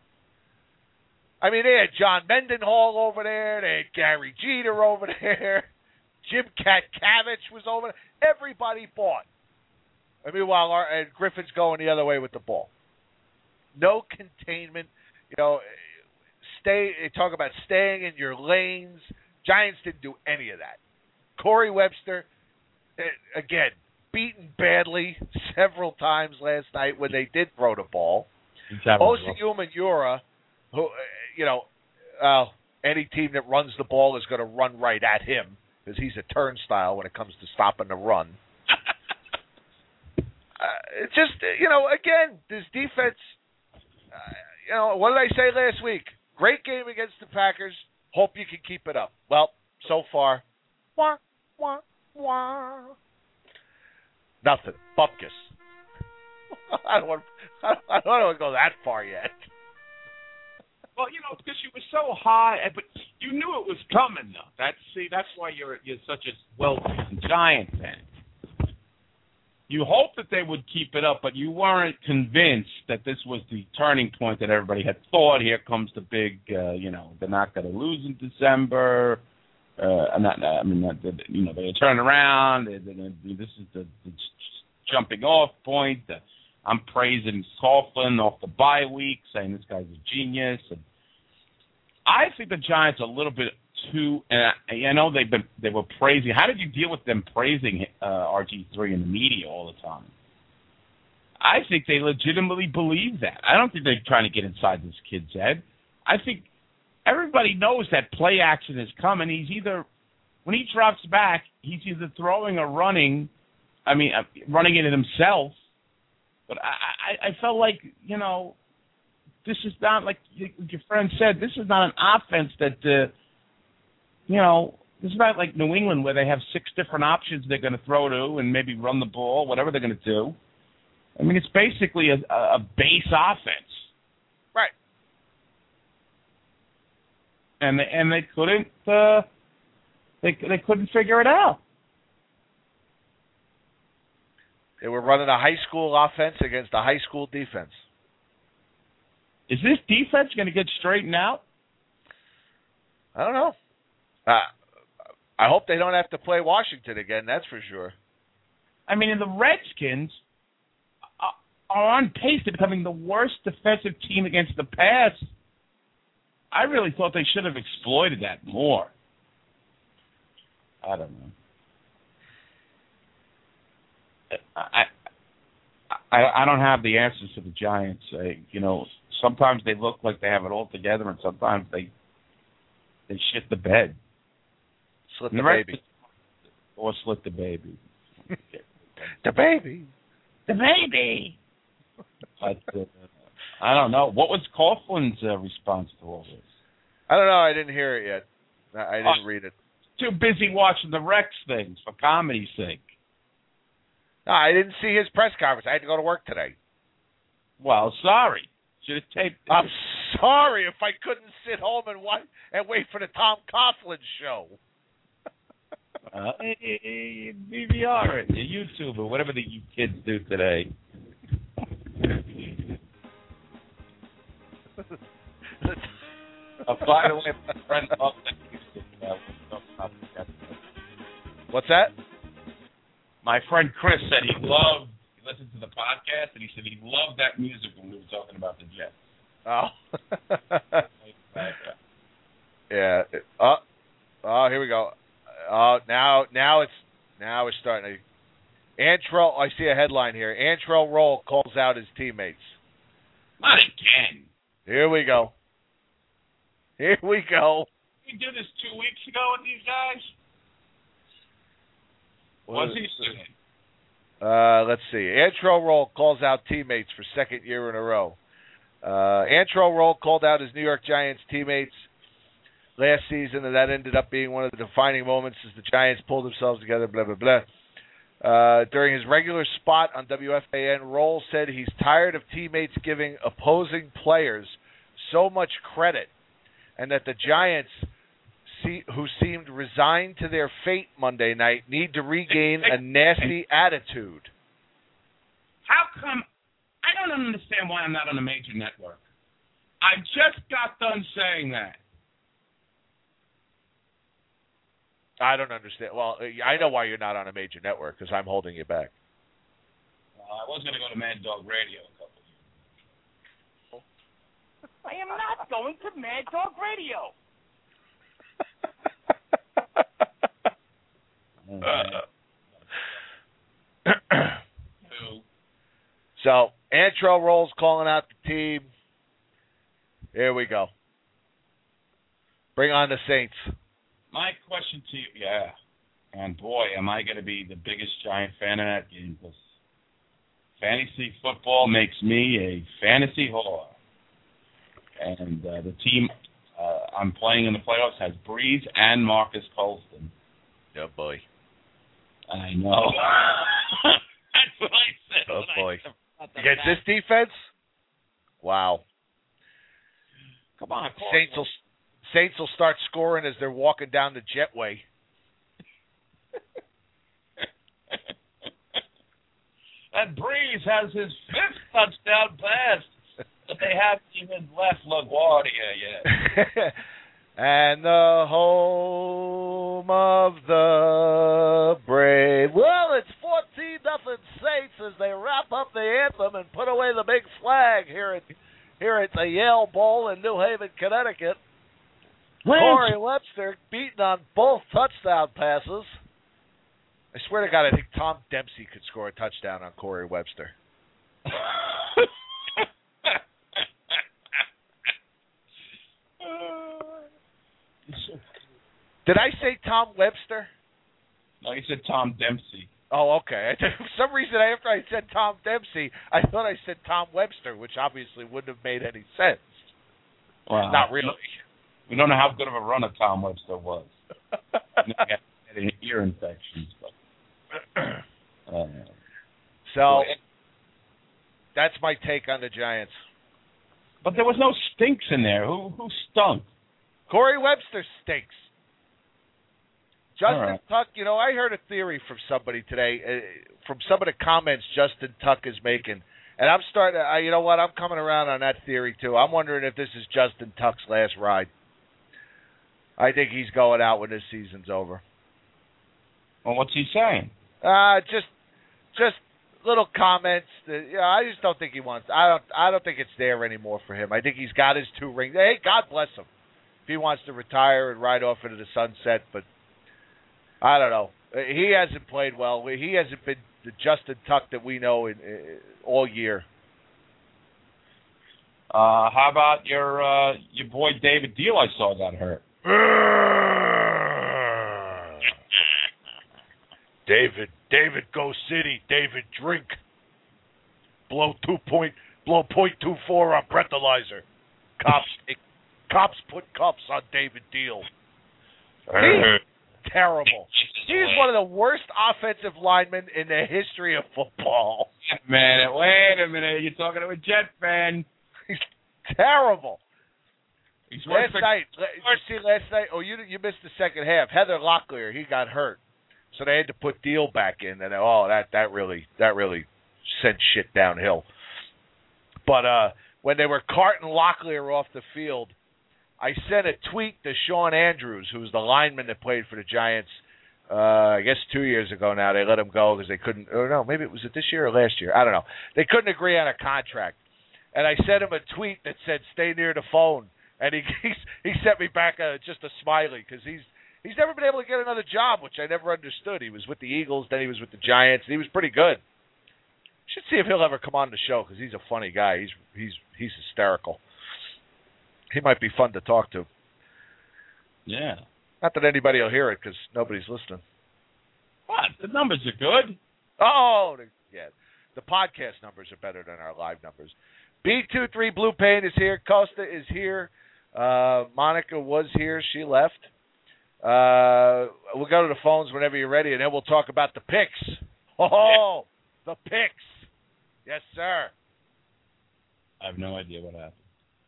I mean, they had John Mendenhall over there. They had Gary Jeter over there. Jim Katkavich was over there. Everybody fought. I mean, while our, and Griffin's going the other way with the ball. No containment. You know, stay. They talk about staying in your lanes. Giants didn't do any of that. Corey Webster, again, beaten badly several times last night when they did throw the ball. Osi Umenyiora, who, you know, uh, any team that runs the ball is going to run right at him because he's a turnstile when it comes to stopping the run. uh, it's just, you know, again, this defense, uh, you know, what did I say last week? Great game against the Packers. Hope you can keep it up. Well, so far, wah, wah, wah. Nothing. Bupkis. I don't want. I don't want to go that far yet. Well, you know, because you were so high, but you knew it was coming, though. That's see, that's why you're you're such a well-known Giant fan. You hoped that they would keep it up, but you weren't convinced that this was the turning point that everybody had thought. Here comes the big, uh, you know, they're not going to lose in December. Uh, not, I mean, not, you know, they turn around. They, they, they, this is the, the jumping off point. The, I'm praising Coughlin off the bye week, saying this guy's a genius. And I think the Giants are a little bit too. And I, I know they've been they were praising. How did you deal with them praising uh, R G three in the media all the time? I think they legitimately believe that. I don't think they're trying to get inside this kid's head. I think everybody knows that play action is coming. He's either, when he drops back, he's either throwing or running, I mean, uh, running it himself. But I, I, I felt like, you know, this is not, like your friend said, this is not an offense that, uh, you know, this is not like New England where they have six different options they're going to throw to and maybe run the ball, whatever they're going to do. I mean, it's basically a, a base offense. Right. And they, and they couldn't uh, they they couldn't figure it out. They were running a high school offense against a high school defense. Is this defense going to get straightened out? I don't know. Uh, I hope they don't have to play Washington again, that's for sure. I mean, and the Redskins are on pace to becoming the worst defensive team against the pass. I really thought they should have exploited that more. I don't know. I, I I don't have the answers to the Giants. Uh, you know, sometimes they look like they have it all together, and sometimes they they shit the bed. Slit the baby. Or slit the baby. The baby. The baby. But uh, I don't know. What was Coughlin's uh, response to all this? I don't know. I didn't hear it yet. I didn't oh, read it. Too busy watching the Rex things for comedy's sake. No, I didn't see his press conference. I had to go to work today. Well, sorry. Should have taped it. I'm sorry if I couldn't sit home and watch and wait for the Tom Coughlin show. uh, D V R it, YouTube, or whatever the you kids do today. uh, by the way, my friend loved that. What's that? My friend Chris said he loved, he listened to the podcast, and he said he loved that music when we were talking about the Jets. Oh. yeah. Oh, oh, here we go. Oh, now, now it's, now it's starting to. Antrell, I see a headline here. Antrell Roll calls out his teammates. Not again. Here we go. Here we go. We did this two weeks ago with these guys. What's he saying? Uh, let's see. Antrell Roll calls out teammates for second year in a row. Uh, Antrell Roll called out his New York Giants teammates last season, and that ended up being one of the defining moments as the Giants pulled themselves together, blah, blah, blah. Uh, during his regular spot on W F A N, Roll said he's tired of teammates giving opposing players so much credit, and that the Giants, see, who seemed resigned to their fate Monday night, need to regain a nasty attitude. How come? I don't understand why I'm not on a major network. I just got done saying that. I don't understand. Well, I know why you're not on a major network, because I'm holding you back. Uh, I was going to go to Mad Dog Radio a couple of years. I am not going to Mad Dog Radio. So, Antrell Roll's calling out the team. Here we go. Bring on the Saints. My question to you, yeah, and boy, am I going to be the biggest Giant fan in that game, because fantasy football makes me a fantasy whore. And uh, the team uh, I'm playing in the playoffs has Breeze and Marcus Colston. Oh, boy. I know. That's what I said. Oh, boy. Against this defense? Wow. Come on, Saints will, Saints will start scoring as they're walking down the jetway. That Breeze has his fifth touchdown pass, but they haven't even left LaGuardia yet. And the home of the brave. Well, it's fourteen nothing Saints as they wrap up the anthem and put away the big flag here at here at the Yale Bowl in New Haven, Connecticut. Corey Webster beaten on both touchdown passes. I swear to God, I think Tom Dempsey could score a touchdown on Corey Webster. Did I say Tom Webster? No, you said Tom Dempsey. Oh, okay. For some reason, after I said Tom Dempsey, I thought I said Tom Webster, which obviously wouldn't have made any sense. Well, not really. We don't know how good of a runner Tom Webster was. He had ear infections. But, uh, so, that's my take on the Giants. But there was no stinks in there. Who who stunk? Corey Webster stinks. Justin right. Tuck, you know, I heard a theory from somebody today, uh, from some of the comments Justin Tuck is making, and I'm starting to, I, you know what, I'm coming around on that theory too. I'm wondering if this is Justin Tuck's last ride. I think he's going out when this season's over. Well, what's he saying? Uh, just, just little comments. That, you know, I just don't think he wants. I don't. I don't think it's there anymore for him. I think he's got his two rings. Hey, God bless him. If he wants to retire and ride off into the sunset, but I don't know. He hasn't played well. He hasn't been the Justin Tuck that we know in, in, all year. Uh, how about your uh, your boy David Deal? I saw got hurt. David, David, go city. David, drink. Blow two point, blow point two four on breathalyzer. Cops, cops put cuffs on David Deal. He's terrible. He's one of the worst offensive linemen in the history of football. Man, wait a minute. You're talking to a Jet fan. He's terrible. He's last night, did you see last night? Oh, you you missed the second half. Heather Locklear, he got hurt, so they had to put Deal back in, and oh, that that really that really sent shit downhill. But uh, when they were carting Locklear off the field, I sent a tweet to Sean Andrews, who was the lineman that played for the Giants. Uh, I guess two years ago now. They let him go because they couldn't. Oh no, maybe it was it this year or last year. I don't know. They couldn't agree on a contract. And I sent him a tweet that said, "Stay near the phone." And he he, he sent me back a, just a smiley because he's he's never been able to get another job, which I never understood. He was with the Eagles, then he was with the Giants, and he was pretty good. Should see if he'll ever come on the show because he's a funny guy. He's he's he's hysterical. He might be fun to talk to. Yeah. Not that anybody will hear it because nobody's listening. What? The numbers are good. Oh, yeah. The podcast numbers are better than our live numbers. B twenty-three Blue Pain is here. Costa is here. Uh, Monica was here. She left. Uh, we'll go to the phones whenever you're ready, and then we'll talk about the picks. Oh, the picks. Yes, sir. I have no idea what happened.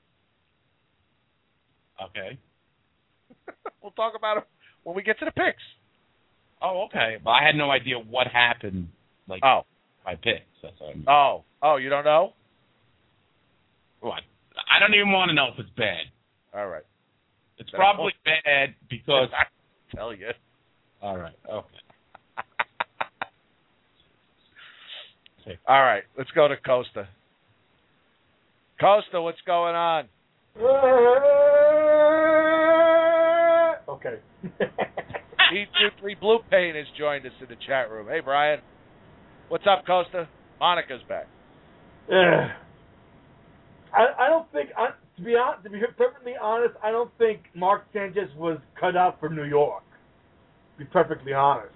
Okay. We'll talk about it when we get to the picks. Oh, okay. But I had no idea what happened. Like, oh, my picks. That's what I mean. Oh, oh, you don't know? What? I don't even want to know if it's bad. All right. It's then probably bad because I tell you. All right. Okay. Okay. All right. Let's go to Costa. Costa, what's going on? Okay. B twenty-three Blue Pain has joined us in the chat room. Hey, Brian. What's up, Costa? Monica's back. Yeah. I, I don't think, I, to be honest, to be perfectly honest, I don't think Mark Sanchez was cut out for New York. To be perfectly honest.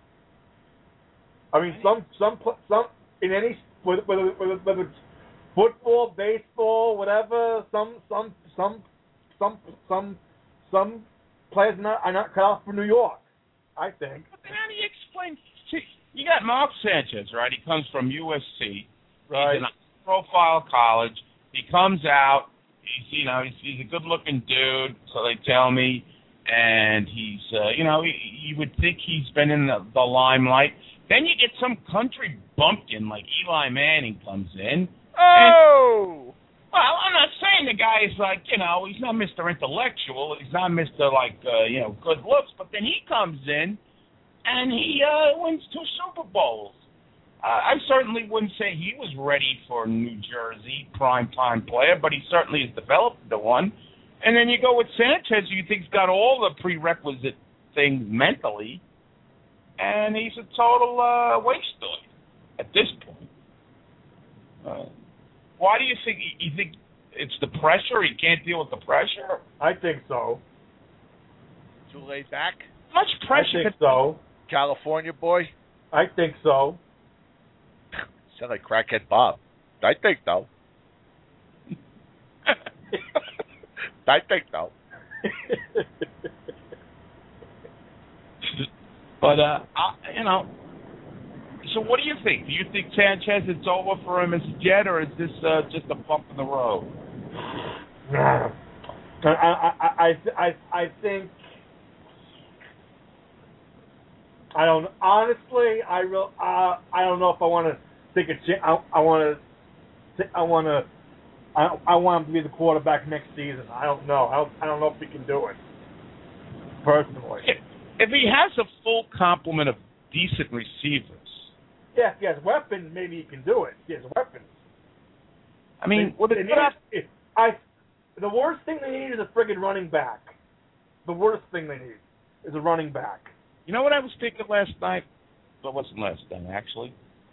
I mean, some, some, some in any, whether, whether, whether it's football, baseball, whatever, some, some, some, some, some, some players are not, are not cut out for New York. I think. But then how do you explain? See, you got Mark Sanchez, right? He comes from U S C. Right. He's in a profile college. He comes out. He's, you know, he's, he's a good-looking dude, so they tell me. And he's, uh, you know, you would think he's been in the, the limelight. Then you get some country bumpkin like Eli Manning comes in. Oh! And, well, I'm not saying the guy is like, you know, he's not Mister Intellectual. He's not Mister like, uh, you know, good looks. But then he comes in, and he uh, wins two Super Bowls. Uh, I certainly wouldn't say he was ready for New Jersey primetime player, but he certainly has developed the one. And then you go with Sanchez, who you think's got all the prerequisite things mentally, and he's a total uh, wasteoid at this point. Uh, why do you think you think it's the pressure? He can't deal with the pressure? I think so. Too laid back? How much pressure? I think so. California boy? I think so. Sound like crackhead Bob. I think so. I think so. But, uh, I, you know, so what do you think? Do you think Sanchez, it's over for him as a Jet, or is this uh, just a bump in the road? I, I, I, I, I think, I don't, honestly, I real, uh, I don't know if I want to take a chance. I, I want to, I want to, I, I want him to be the quarterback next season. I don't know. I don't, I don't know if he can do it, personally. If, if he has a full complement of decent receivers. Yeah, if he has weapons, maybe he can do it. He has weapons. I mean, what they need, if, I, the worst thing they need is a friggin' running back. The worst thing they need is a running back. You know what I was thinking last night? Well, it wasn't last night, actually.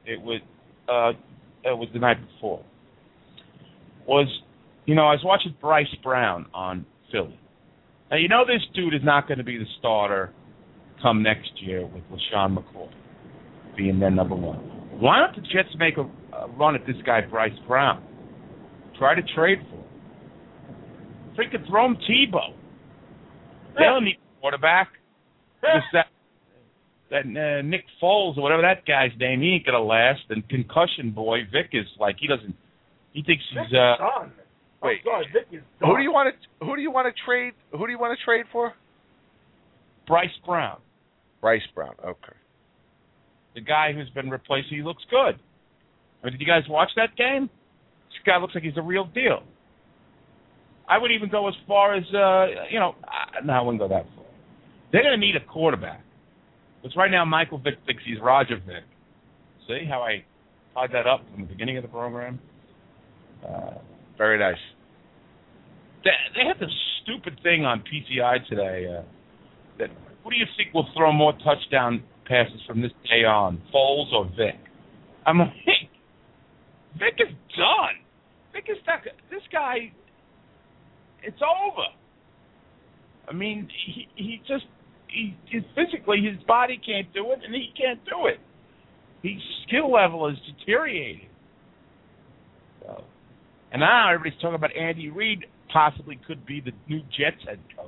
It was uh, it was the night before. Was you know I was watching Bryce Brown on Philly. Now you know this dude is not going to be the starter come next year with LaShawn McCoy being their number one. Why don't the Jets make a, a run at this guy Bryce Brown? Try to trade for him. Freaking throw him Tebow. They don't need a quarterback. Just that that uh, Nick Foles or whatever that guy's name, he ain't gonna last. And concussion boy Vic is like he doesn't. He thinks he's uh. Done. Wait, sorry, Vic is done. who do you want to who do you want to trade? Who do you want to trade for? Bryce Brown. Bryce Brown. Okay. The guy who's been replaced, he looks good. I mean, did you guys watch that game? This guy looks like he's a real deal. I would even go as far as, uh, you know, no, I wouldn't go that far. They're going to need a quarterback. Because right now Michael Vick thinks he's Roger Vick. See how I tied that up from the beginning of the program? Uh, Very nice. They, they had this stupid thing on P T I today uh, that who do you think will throw more touchdown passes from this day on, Foles or Vic? I'm like, Vic is done. Vic is stuck. This guy, it's over. I mean, he he just he, he physically his body can't do it, and he can't do it. His skill level is deteriorating. So, and now everybody's talking about Andy Reid possibly could be the new Jets head coach.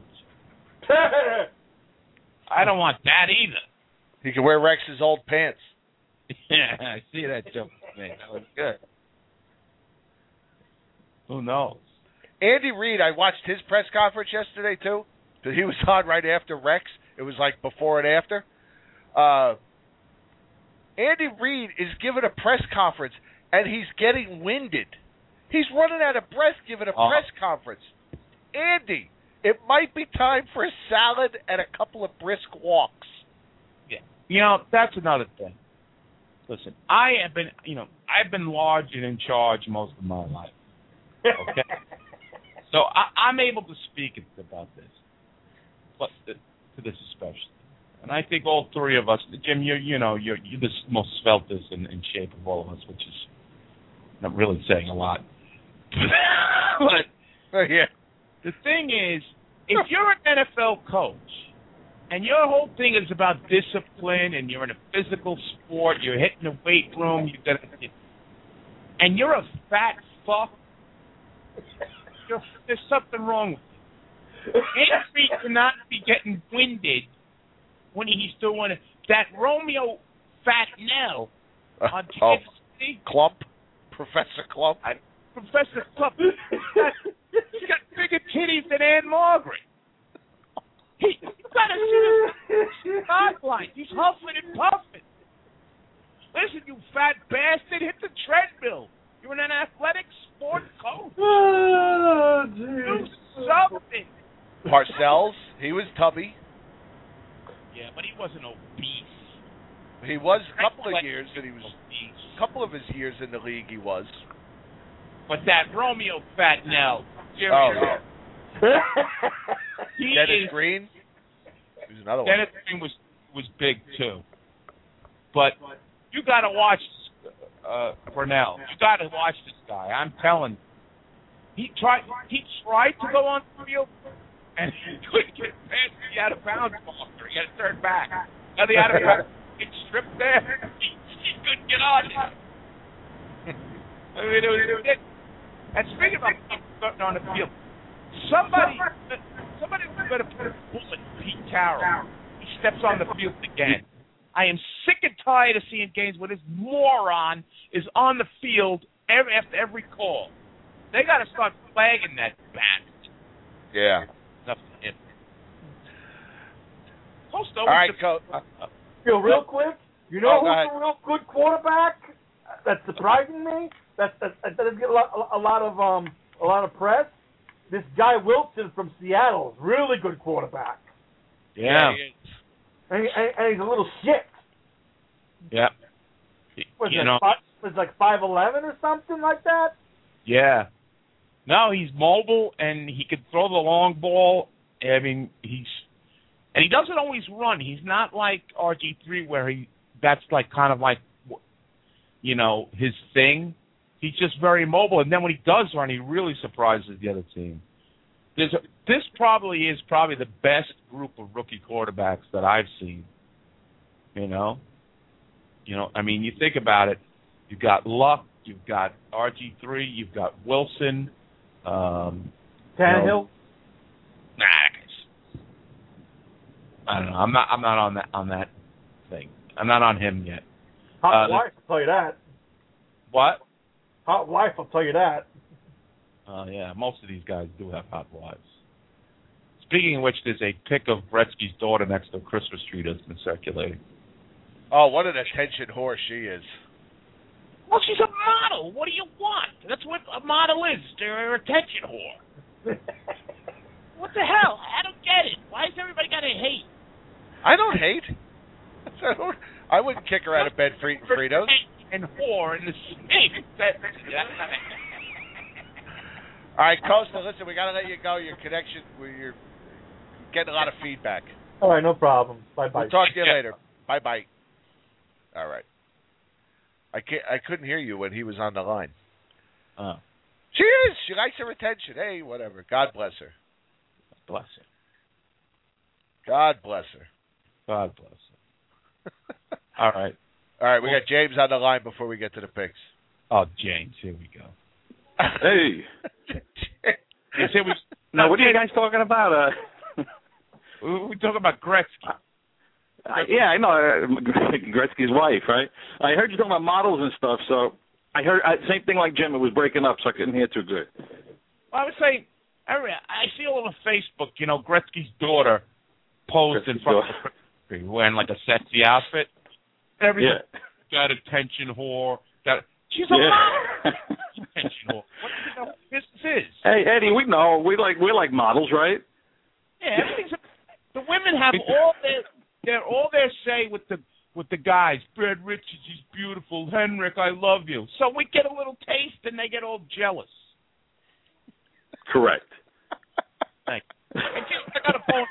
I don't want that either. He can wear Rex's old pants. Yeah, I see that joke, man. That was good. Who knows? Andy Reid, I watched his press conference yesterday, too. He was on right after Rex. It was like before and after. Uh, Andy Reid is giving a press conference, and he's getting winded. He's running out of breath giving a Oh. press conference. Andy, it might be time for a salad and a couple of brisk walks. Yeah. You know, that's another thing. Listen, I have been, you know, I've been large and in charge most of my life. Okay? So I, I'm able to speak about this, but to this especially. And I think all three of us, Jim, you you know, you're, you're the most sveltest in, in shape of all of us, which is not really saying a lot. But yeah. The thing is, if you're an N F L coach and your whole thing is about discipline and you're in a physical sport, you're hitting the weight room, you got and you're a fat fuck, you're, there's something wrong with you. Andy cannot be getting winded when he's doing that Romeo Fatnell on T N C. Oh, Clump? Professor Clump? I, Professor Clump. He's got bigger titties than Anne Margaret. He, you gotta see his spotlight. He's huffing and puffing. Listen, you fat bastard, hit the treadmill. You're an athletic sport coach. Oh, Do something. Parcells, he was tubby. Yeah, but he wasn't obese. He was a couple of years that he was a couple of his years in the league he was. But that Romeo Fatnell, Oh, seriously, he Dennis is, Green? He was another one. Dennis Green was was big too. But you got to watch uh, Brunell. You got to watch this guy. I'm telling you. He tried. He tried to go on the field, and he couldn't get past the out of bounds marker. He had to turn back. Now the out of bounds get stripped there. He, he couldn't get on it. I mean, it was, it was it. And speaking about something on the field, somebody, somebody was going to put a bullet in Pete Carroll. He steps on the field again. I am sick and tired of seeing games where this moron is on the field every, after every call. They got to start flagging that bastard. Yeah. Enough of him. Post All right, Coach. Yo, real quick, you know Oh, go who's a real good quarterback? That's surprising me. That that, that doesn't get a lot, a lot of um a lot of press. This guy Wilson from Seattle is really good quarterback. Yeah. And, he, and, and he's a little shit. Yeah. Was You it know. five, was it like five eleven or something like that? Yeah. No, he's mobile and he can throw the long ball. I mean, he's and he doesn't always run. He's not like R G three where he that's like kind of like you know, his thing. He's just very mobile, and then when he does run, he really surprises the other team. There's a, this probably is probably the best group of rookie quarterbacks that I've seen. You know, you know. I mean, you think about it. You've got Luck, you've got R G three, you've got Wilson, um, Tannehill. You know, nah, I don't know. I'm not. I'm not on that on that thing. I'm not on him yet. Hot uh, wife, I'll tell you that. What? Hot wife, I'll tell you that. Oh, uh, yeah. Most of these guys do have hot wives. Speaking of which, there's a pic of Gretzky's daughter next to a Christmas tree that's been circulating. Oh, what an attention whore she is. Well, she's a model. What do you want? That's what a model is. They're an attention whore. What the hell? I don't get it. Why does everybody got to hate? I don't hate. I wouldn't kick her out of bed for eating Fritos. And whore in the same. All right, Costa, listen, we got to let you go. Your connection, you're getting a lot of feedback. All right, no problem. Bye-bye. We'll talk to you later. Bye-bye. All right. I can't, I couldn't hear you when he was on the line. Oh. She is. She likes her attention. Hey, whatever. God bless her. Bless her. God bless her. God bless her. All right. All right, we got James on the line before we get to the picks. Oh, James, here we go. Hey. You say we, now, what are you guys talking about? Uh, We're talking about Gretzky. Uh, yeah, I know. Uh, Gretzky's wife, right? I heard you talking about models and stuff, so I heard uh, same thing like Jim. It was breaking up, so I couldn't hear too good. Well, I was saying, I, I see all over Facebook, you know, Gretzky's daughter posed Gretzky's in front daughter. of the Gretzky wearing like a sexy outfit. Everything. Yeah. Got attention whore. Got she's a yeah. model. Attention whore. What do you know what business is? Hey, Eddie, we know we like we like models, right? Yeah, everything's. The women have all their their all their say with the with the guys. Brad Richards, he's beautiful. Henrik, I love you. So we get a little taste, and they get all jealous. Correct. Thank you. And James, I got a bone.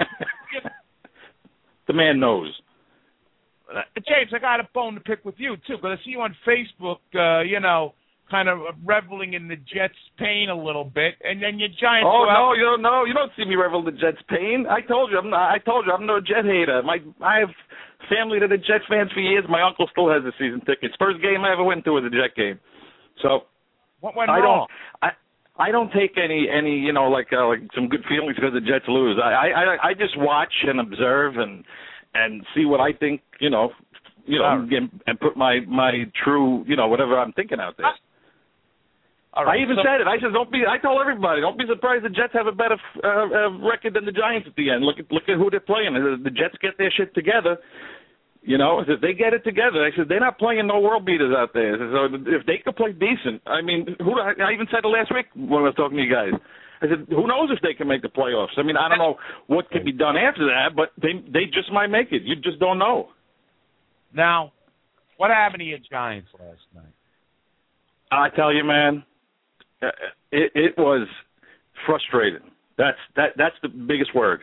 The man knows. Uh, James, I got a bone to pick with you too, because I see you on Facebook. Uh, you know, kind of reveling in the Jets' pain a little bit, and then your Giants. Oh go out. no, you don't know. You don't see me revel in the Jets' pain. I told you, I'm not. I told you, I'm no Jet hater. My, I have family that are Jet fans for years. My uncle still has the season tickets. First game I ever went to was a Jet game. So what went I wrong? don't. I I don't take any any you know like uh, like some good feelings because the Jets lose. I I I just watch and observe and and see what I think. You know, you know, and, and put my my true you know whatever I'm thinking out there. All right, I even so, said it. I said, "Don't be." I told everybody, "Don't be surprised the Jets have a better uh, uh, record than the Giants at the end. Look at look at who they're playing. The Jets get their shit together. You know, if they get it together, I said they're not playing no world beaters out there. So if they could play decent, I mean, who? I even said it last week when I was talking to you guys. I said, who knows if they can make the playoffs? I mean, I don't know what can be done after that, but they they just might make it. You just don't know. Now, what happened to your Giants last night? I tell you, man. It, it was frustrating. That's that. That's the biggest word.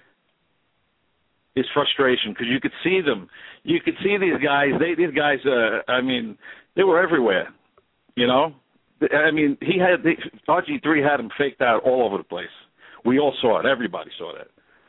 Is frustration because you could see them. You could see these guys. They these guys. Uh, I mean, they were everywhere. You know. I mean, he had the, R G three had him faked out all over the place. We all saw it. Everybody saw that.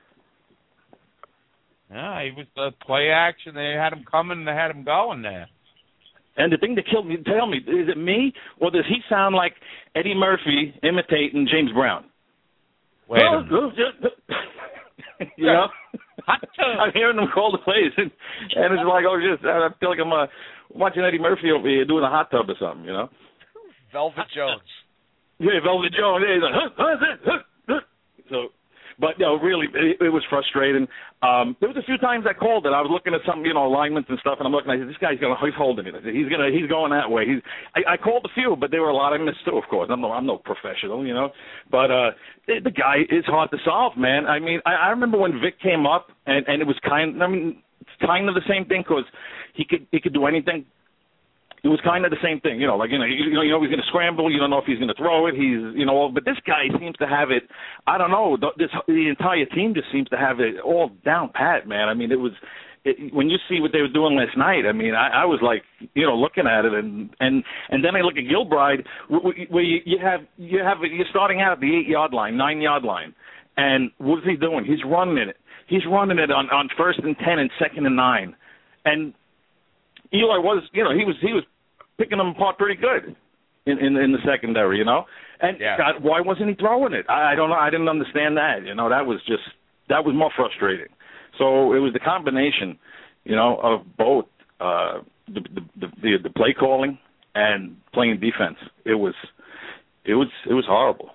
Yeah, he was the play action. They had him coming. They had him going there. And the thing that killed me, tell me, is it me or does he sound like Eddie Murphy imitating James Brown? Wait a minute. You know? I'm hearing them call the plays, and, and it's like, oh, just I feel like I'm uh, watching Eddie Murphy over here doing a hot tub or something, you know? Velvet Jones. Yeah, Velvet Jones. Yeah, he's like, huh, huh, huh, huh. So, but no, really, it, it was frustrating. Um, there was a few times I called it. I was looking at some, you know, alignments and stuff, and I'm looking. I said, "This guy's gonna, he's holding it. He's gonna, he's going that way." He's. I, I called a few, but there were a lot I missed too. Of course, I'm no, I'm no professional, you know. But uh, the, the guy is hard to solve, man. I mean, I, I remember when Vic came up, and, and it was kind. I mean, it's kind of the same thing because he could, he could do anything. It was kind of the same thing, you know, like, you know, you know, you know he's going to scramble. You don't know if he's going to throw it. He's, you know, but this guy seems to have it. I don't know. This the entire team just seems to have it all down pat, man. I mean, it was it, when you see what they were doing last night, I mean, I, I was like, you know, looking at it, and and and then I look at Gilbride, where you, you have you have you're starting out at the eight yard line, nine yard line, and what is he doing? He's running it. He's running it on, on first and ten and second and nine, and Eli was, you know, he was he was picking them apart pretty good in in, in the secondary, you know. And yeah. God, why wasn't he throwing it? I, I don't know. I didn't understand that. You know, that was just that was more frustrating. So it was the combination, you know, of both uh, the, the the the play calling and playing defense. It was it was it was horrible.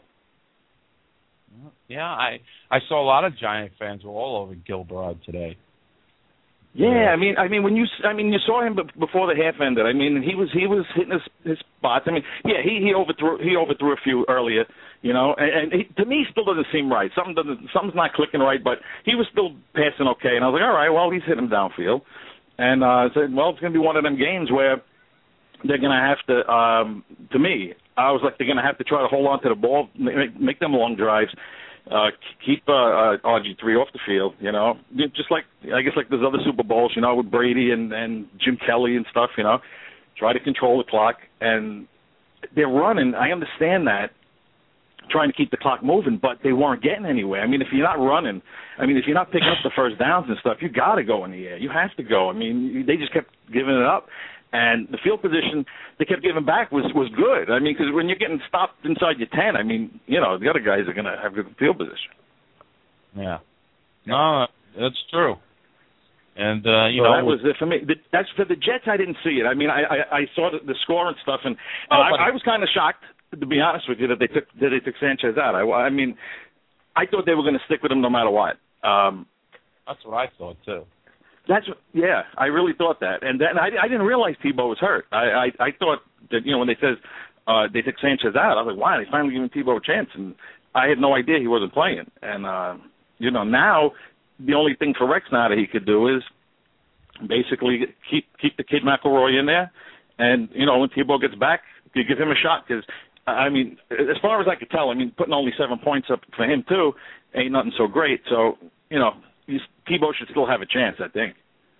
Yeah, I I saw a lot of Giant fans were all over Gilbride today. Yeah, I mean, I mean, when you, I mean, you saw him before the half ended. I mean, he was he was hitting his, his spots. I mean, yeah, he he overthrew he overthrew a few earlier, you know, and, and he, to me, still doesn't seem right. Something doesn't something's not clicking right. But he was still passing okay, and I was like, all right, well, he's hitting him downfield, and uh, I said, well, it's going to be one of them games where they're going to have to. Um, to me, I was like, they're going to have to try to hold on to the ball, make, make them long drives. Uh, keep uh, uh, R G three off the field, you know, just like, I guess, like there's other Super Bowls, you know, with Brady and, and Jim Kelly and stuff, you know, try to control the clock. And they're running, I understand that, trying to keep the clock moving, but they weren't getting anywhere. I mean, if you're not running, I mean, if you're not picking up the first downs and stuff, you got to go in the air. You have to go. I mean, they just kept giving it up. And the field position they kept giving back was, was good. I mean, because when you're getting stopped inside your ten, I mean, you know, the other guys are going to have good field position. Yeah. No, that's true. And, uh, you so know. that was it for me. That's for the Jets, I didn't see it. I mean, I, I, I saw the, the score and stuff, and, and oh, I, I was kind of shocked, to be honest with you, that they took that they took Sanchez out. I, I mean, I thought they were going to stick with him no matter what. Um, that's what I thought, too. That's yeah, I really thought that, and then I, I didn't realize Tebow was hurt. I, I I thought that, you know, when they says uh, they took Sanchez out, I was like, wow, they finally giving Tebow a chance, and I had no idea he wasn't playing. And uh, you know, now the only thing for Rex now that he could do is basically keep keep the kid McElroy in there, and you know, when Tebow gets back, you give him a shot, because I mean, as far as I could tell, I mean, putting only seven points up for him too ain't nothing so great. So you know. Tebow should still have a chance, I think.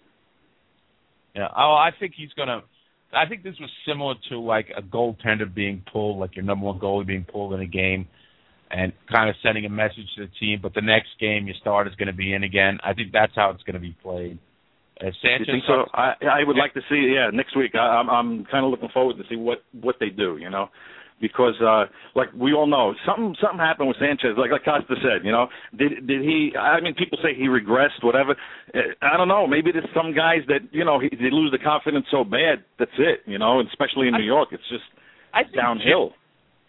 Yeah, oh, I think he's going to – I think this was similar to like a goaltender being pulled, like your number one goalie being pulled in a game and kind of sending a message to the team, but the next game your starter's going to be in again. I think that's how it's going to be played. Uh, Sanchez, you think so? I, I would like to see, yeah, next week. I, I'm, I'm kind of looking forward to see what, what they do, you know. Because, uh, like we all know, something something happened with Sanchez. Like like Costa said, you know, did did he? I mean, people say he regressed, whatever. I don't know. Maybe there's some guys that, you know, he, they lose the confidence so bad. That's it, you know. And especially in New York, it's just I think downhill. Jim,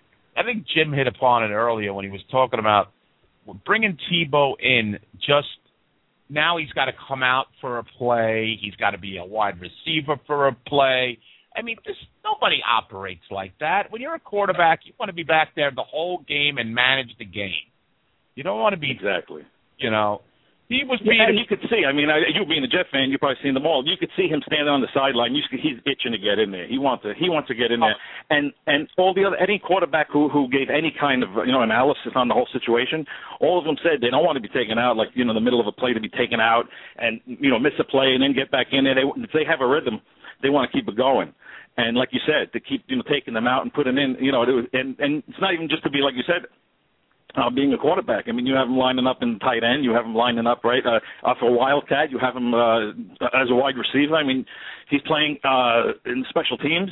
I think Jim hit upon it earlier when he was talking about bringing Tebow in. Just now, he's got to come out for a play. He's got to be a wide receiver for a play. I mean, this, nobody operates like that. When you're a quarterback, you want to be back there the whole game and manage the game. You don't want to be exactly. You know, he was yeah, being. And you could see. I mean, I, you being a Jet fan, you've probably seen them all. You could see him standing on the sideline. You, he's itching to get in there. He wants to. He wants to get in there. And and all the other any quarterback who who gave any kind of you know analysis on the whole situation, all of them said they don't want to be taken out. Like you know, in the middle of a play to be taken out and you know miss a play and then get back in there. They if they have a rhythm, they want to keep it going. And like you said, to keep you know taking them out and putting in, you know, it was, and and it's not even just to be like you said, uh, being a quarterback. I mean, you have them lining up in tight end, you have them lining up right uh, off a wildcat, you have him uh, as a wide receiver. I mean, he's playing uh, in special teams,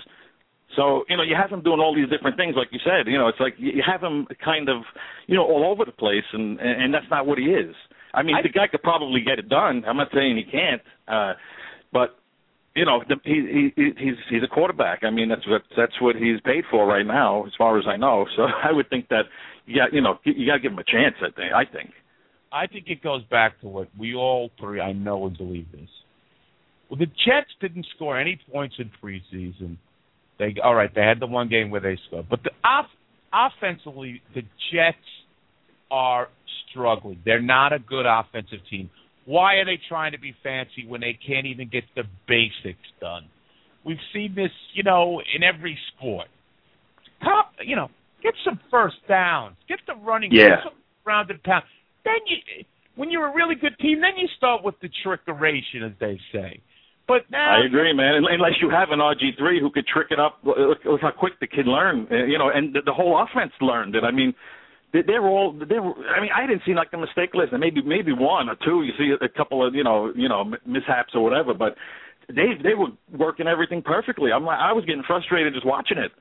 so you know you have him doing all these different things. Like you said, you know, it's like you have him kind of you know all over the place, and and that's not what he is. I mean, I, the guy could probably get it done. I'm not saying he can't, uh, but. You know, the, he, he he's he's a quarterback. I mean, that's what that's what he's paid for right now, as far as I know. So I would think that you got you know you got to give him a chance. I think. I think. I think it goes back to what we all three I know and believe this. Well, the Jets didn't score any points in preseason. They all right. They had the one game where they scored, but the off, offensively, the Jets are struggling. They're not a good offensive team. Why are they trying to be fancy when they can't even get the basics done? We've seen this, you know, in every sport. Top, you know, get some first downs, get the running, yeah. get some rounded pound. Then you, when you're a really good team, then you start with the trickeration, as they say. But now, I agree, man. Unless you have an R G three who could trick it up, look, look how quick the kid learned, you know, and the, the whole offense learned it. I mean, they, they were all, they were. I mean, I didn't see like the mistake list, and maybe maybe one or two. You see a couple of, you know, you know, mishaps or whatever, but they they were working everything perfectly. I'm like, I was getting frustrated just watching it.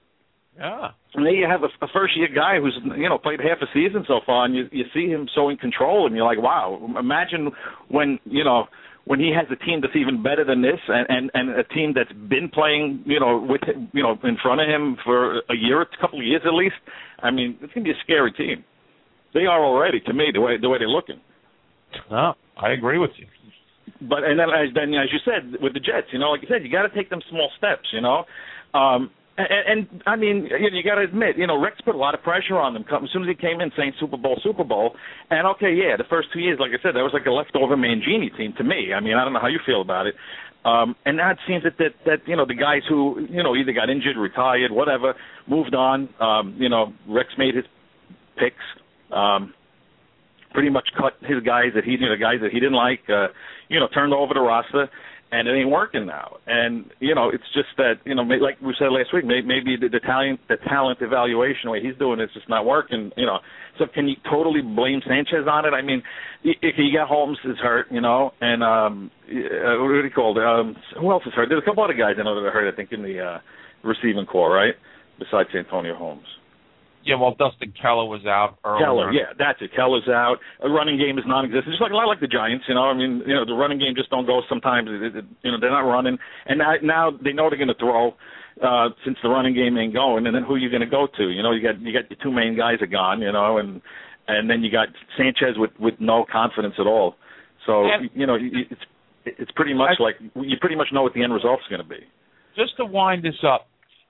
Yeah. And then you have a, a first year guy who's, you know, played half a season so far, and you you see him so in control, and you're like, wow. Imagine when, you know, when he has a team that's even better than this, and, and, and a team that's been playing, you know, with you know in front of him for a year, a couple of years at least. I mean, it's gonna be a scary team. They are already, to me, the way the way they're looking. No, I agree with you. But and then as then as you said with the Jets, you know, like you said, you got to take them small steps, you know. Um, And, and I mean, you, you got to admit, you know, Rex put a lot of pressure on them as soon as he came in saying Super Bowl, Super Bowl. And, okay, yeah, the first two years, like I said, that was like a leftover Mangini team to me. I mean, I don't know how you feel about it. Um, and now it seems that, that, that, you know, the guys who, you know, either got injured, retired, whatever, moved on. Um, you know, Rex made his picks, um, pretty much cut his guys that he, you know, the guys that he didn't like, uh, you know, turned over the roster. And it ain't working now. And, you know, it's just that, you know, like we said last week, maybe the, the, talent, the talent evaluation, the way he's doing it, is just not working, you know. So can you totally blame Sanchez on it? I mean, you, you got Holmes is hurt, you know, and um, uh, what do you call it? Um, who else is hurt? There's a couple other guys I know that are hurt, I think, in the uh, receiving core, right, besides Antonio Holmes. Yeah, well, Dustin Keller was out earlier. Keller, yeah, that's it. Keller's out. A running game is non-existent. Just like a lot like the Giants, you know. I mean, you know, the running game just don't go sometimes. It, it, you know, they're not running, and now, now they know they're going to throw uh, since the running game ain't going. And then who are you going to go to? You know, you got you got the two main guys are gone, you know, and and then you got Sanchez with with no confidence at all. So and, you know, it's it's pretty much I, like you pretty much know what the end result's going to be. Just to wind this up.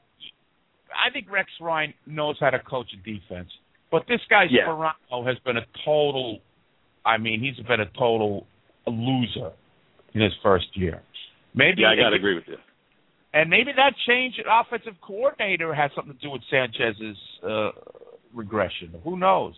I think Rex Ryan knows how to coach a defense, but this guy yeah. Sperano has been a total. I mean, he's been a total loser in his first year. Maybe yeah, I gotta agree with you. And maybe that change at offensive coordinator has something to do with Sanchez's uh, regression. Who knows?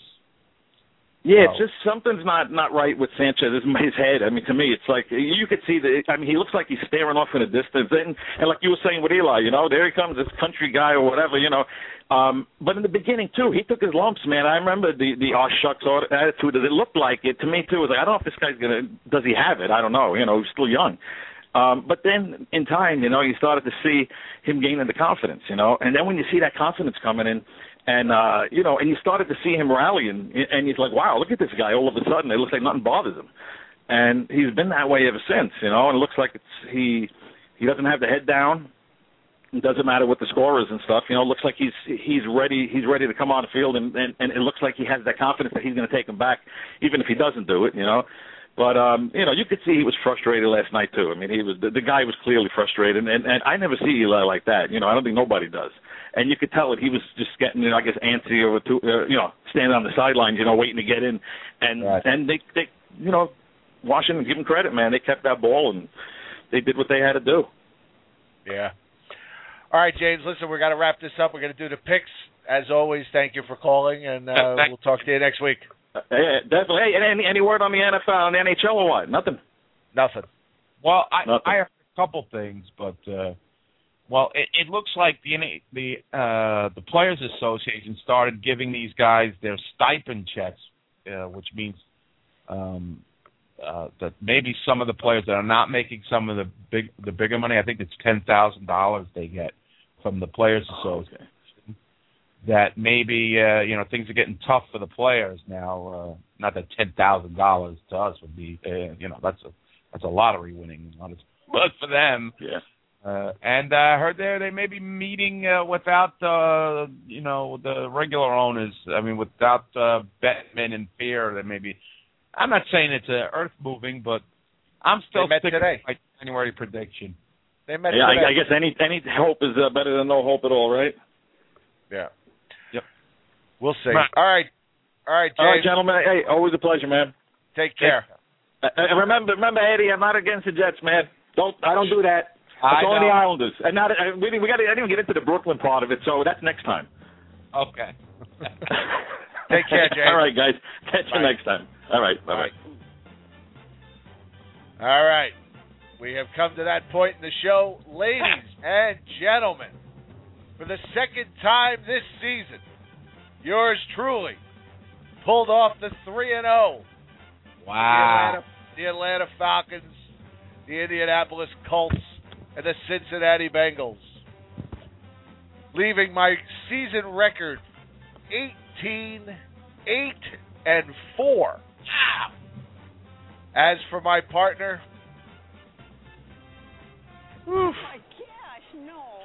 Yeah, no. it's just something's not, not right with Sanchez. It's his head. I mean, to me, it's like you could see that. I mean, he looks like he's staring off in the distance. And, and like you were saying with Eli, you know, there he comes, this country guy or whatever, you know. Um, but in the beginning too, he took his lumps, man. I remember the the oh shucks attitude. It looked like it to me too. It was like, I don't know if this guy's gonna. Does he have it? I don't know. You know, he's still young. Um, but then in time, you know, you started to see him gaining the confidence, you know. And then when you see that confidence coming in. And, uh, you know, and you started to see him rally, and, and he's like, wow, look at this guy. All of a sudden, it looks like nothing bothers him. And he's been that way ever since, you know, and it looks like it's he he doesn't have the head down. It doesn't matter what the score is and stuff. You know, it looks like he's he's ready He's ready to come on the field, and, and, and it looks like he has that confidence that he's going to take him back, even if he doesn't do it, you know. But, um, you know, you could see he was frustrated last night, too. I mean, he was the, the guy was clearly frustrated, and, and I never see Eli like that. You know, I don't think nobody does. And you could tell that he was just getting, you know, I guess, antsy or, two, uh, you know, standing on the sidelines, you know, waiting to get in. And, right. and they, they, you know, Washington, give them credit, man. They kept that ball, and they did what they had to do. Yeah. All right, James, listen, we're going to wrap this up. We're going to do the picks. As always, thank you for calling, and uh, we'll talk to you next week. Uh, yeah, definitely. Hey, any, any word on the N F L and the N H L or what? Nothing? Nothing. Well, I, Nothing. I heard a couple things, but, uh, well, it, it looks like the the uh, the Players Association started giving these guys their stipend checks, uh, which means um, uh, that maybe some of the players that are not making some of the big the bigger money, I think it's ten thousand dollars they get from the Players Association. Oh, okay. That maybe uh, you know things are getting tough for the players now. Uh, not that ten thousand dollars to us would be, uh, you know, that's a that's a lottery winning, but for them. Yeah. Uh, and I uh, heard there they may be meeting uh, without uh, you know the regular owners. I mean, without uh, Bettman and Fear. That maybe. I'm not saying it's uh, earth moving, but I'm still sticking today. with my January prediction. They met yeah, today. I, I guess any any hope is uh, better than no hope at all, right? Yeah. Yep. We'll see. Right. All right. All right, James. All right, gentlemen. Hey, always a pleasure, man. Take care. Uh, remember, remember, Eddie, I'm not against the Jets, man. Don't I don't do that. It's only the Islanders, and not uh, we we got to I didn't even get into the Brooklyn part of it, so that's next time. Okay. Take care, James. All right, guys. Catch Bye. you next time. All right. Bye bye. All right. We have come to that point in the show. Ladies and gentlemen, for the second time this season, yours truly pulled off the three and oh. Wow. The Atlanta, the Atlanta Falcons, the Indianapolis Colts, and the Cincinnati Bengals, leaving my season record eighteen, eight, and four. Wow. As for my partner, oof. Oh my gosh, no.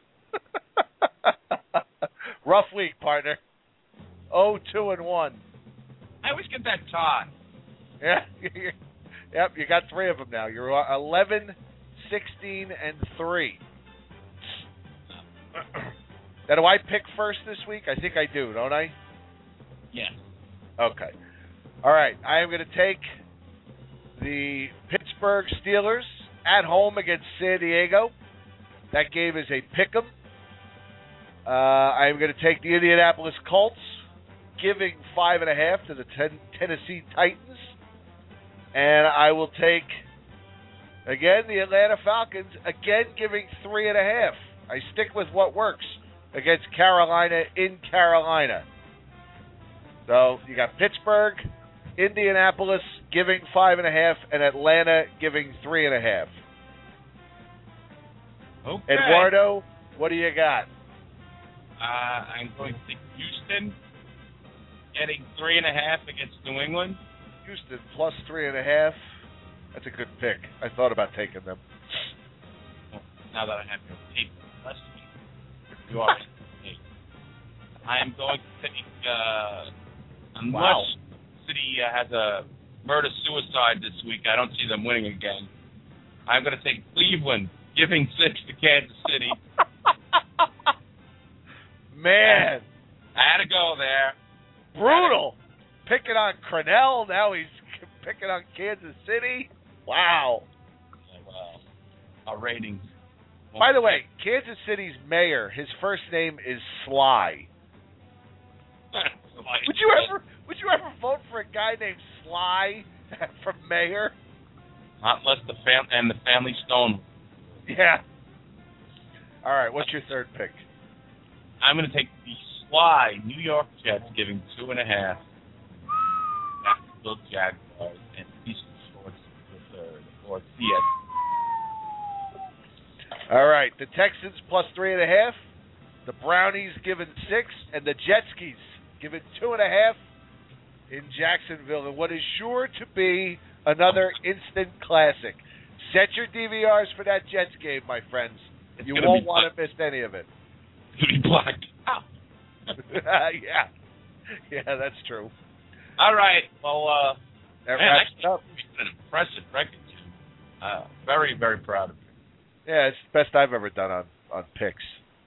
Rough week, partner. Oh, two and one. I always get that tie. Yeah. Yep, you got three of them now. You're eleven, sixteen, and three. Now, do I pick first this week? I think I do, don't I? Yes. Okay. All right. I am going to take the Pittsburgh Steelers at home against San Diego. That game is a pick 'em. Uh, I am going to take the Indianapolis Colts, giving five and a half to the ten- Tennessee Titans. And I will take, again, the Atlanta Falcons, again giving three and a half. I stick with what works against Carolina in Carolina. So you got Pittsburgh, Indianapolis giving five and a half, and Atlanta giving three and a half. Okay. Eduardo, what do you got? Uh, I'm going to take Houston, getting three and a half against New England. Houston plus three and a half. That's a good pick. I thought about taking them. Well, now that I have your tape last week, you are. I am going to take, uh, unless Wow. City uh, has a murder-suicide this week, I don't see them winning again. I'm going to take Cleveland, giving six to Kansas City. Man. I had to go there. Brutal. Picking on Cornell, now he's picking on Kansas City. Wow. Wow. Our ratings. By the way, Kansas City's mayor, his first name is Sly. Would you ever would you ever vote for a guy named Sly for mayor? Not unless the fam and the family stone. Yeah. All right, what's your third pick? I'm going to take the Sly New York Jets, giving two and a half. Jacksonville Jaguars and Eastern Shorts the third, or C S. All right, the Texans plus three and a half, the Brownies giving six, and the Jetskis giving two and a half in Jacksonville, and what is sure to be another instant classic. Set your D V Rs for that Jets game, my friends. It's you gonna won't be want to black. miss any of it. It's going to be blacked out. yeah, yeah, that's true. All right, well, uh, That man, wraps actually, it up. it's an impressive record, Jim. Uh, very, very proud of you. Yeah, it's the best I've ever done on, on picks.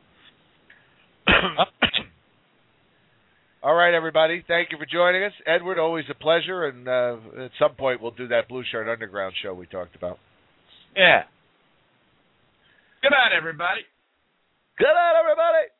All right, everybody. Thank you for joining us. Edward, always a pleasure, and uh, at some point we'll do that Blue Shirt Underground show we talked about. Yeah. Good night, everybody. Good night, everybody.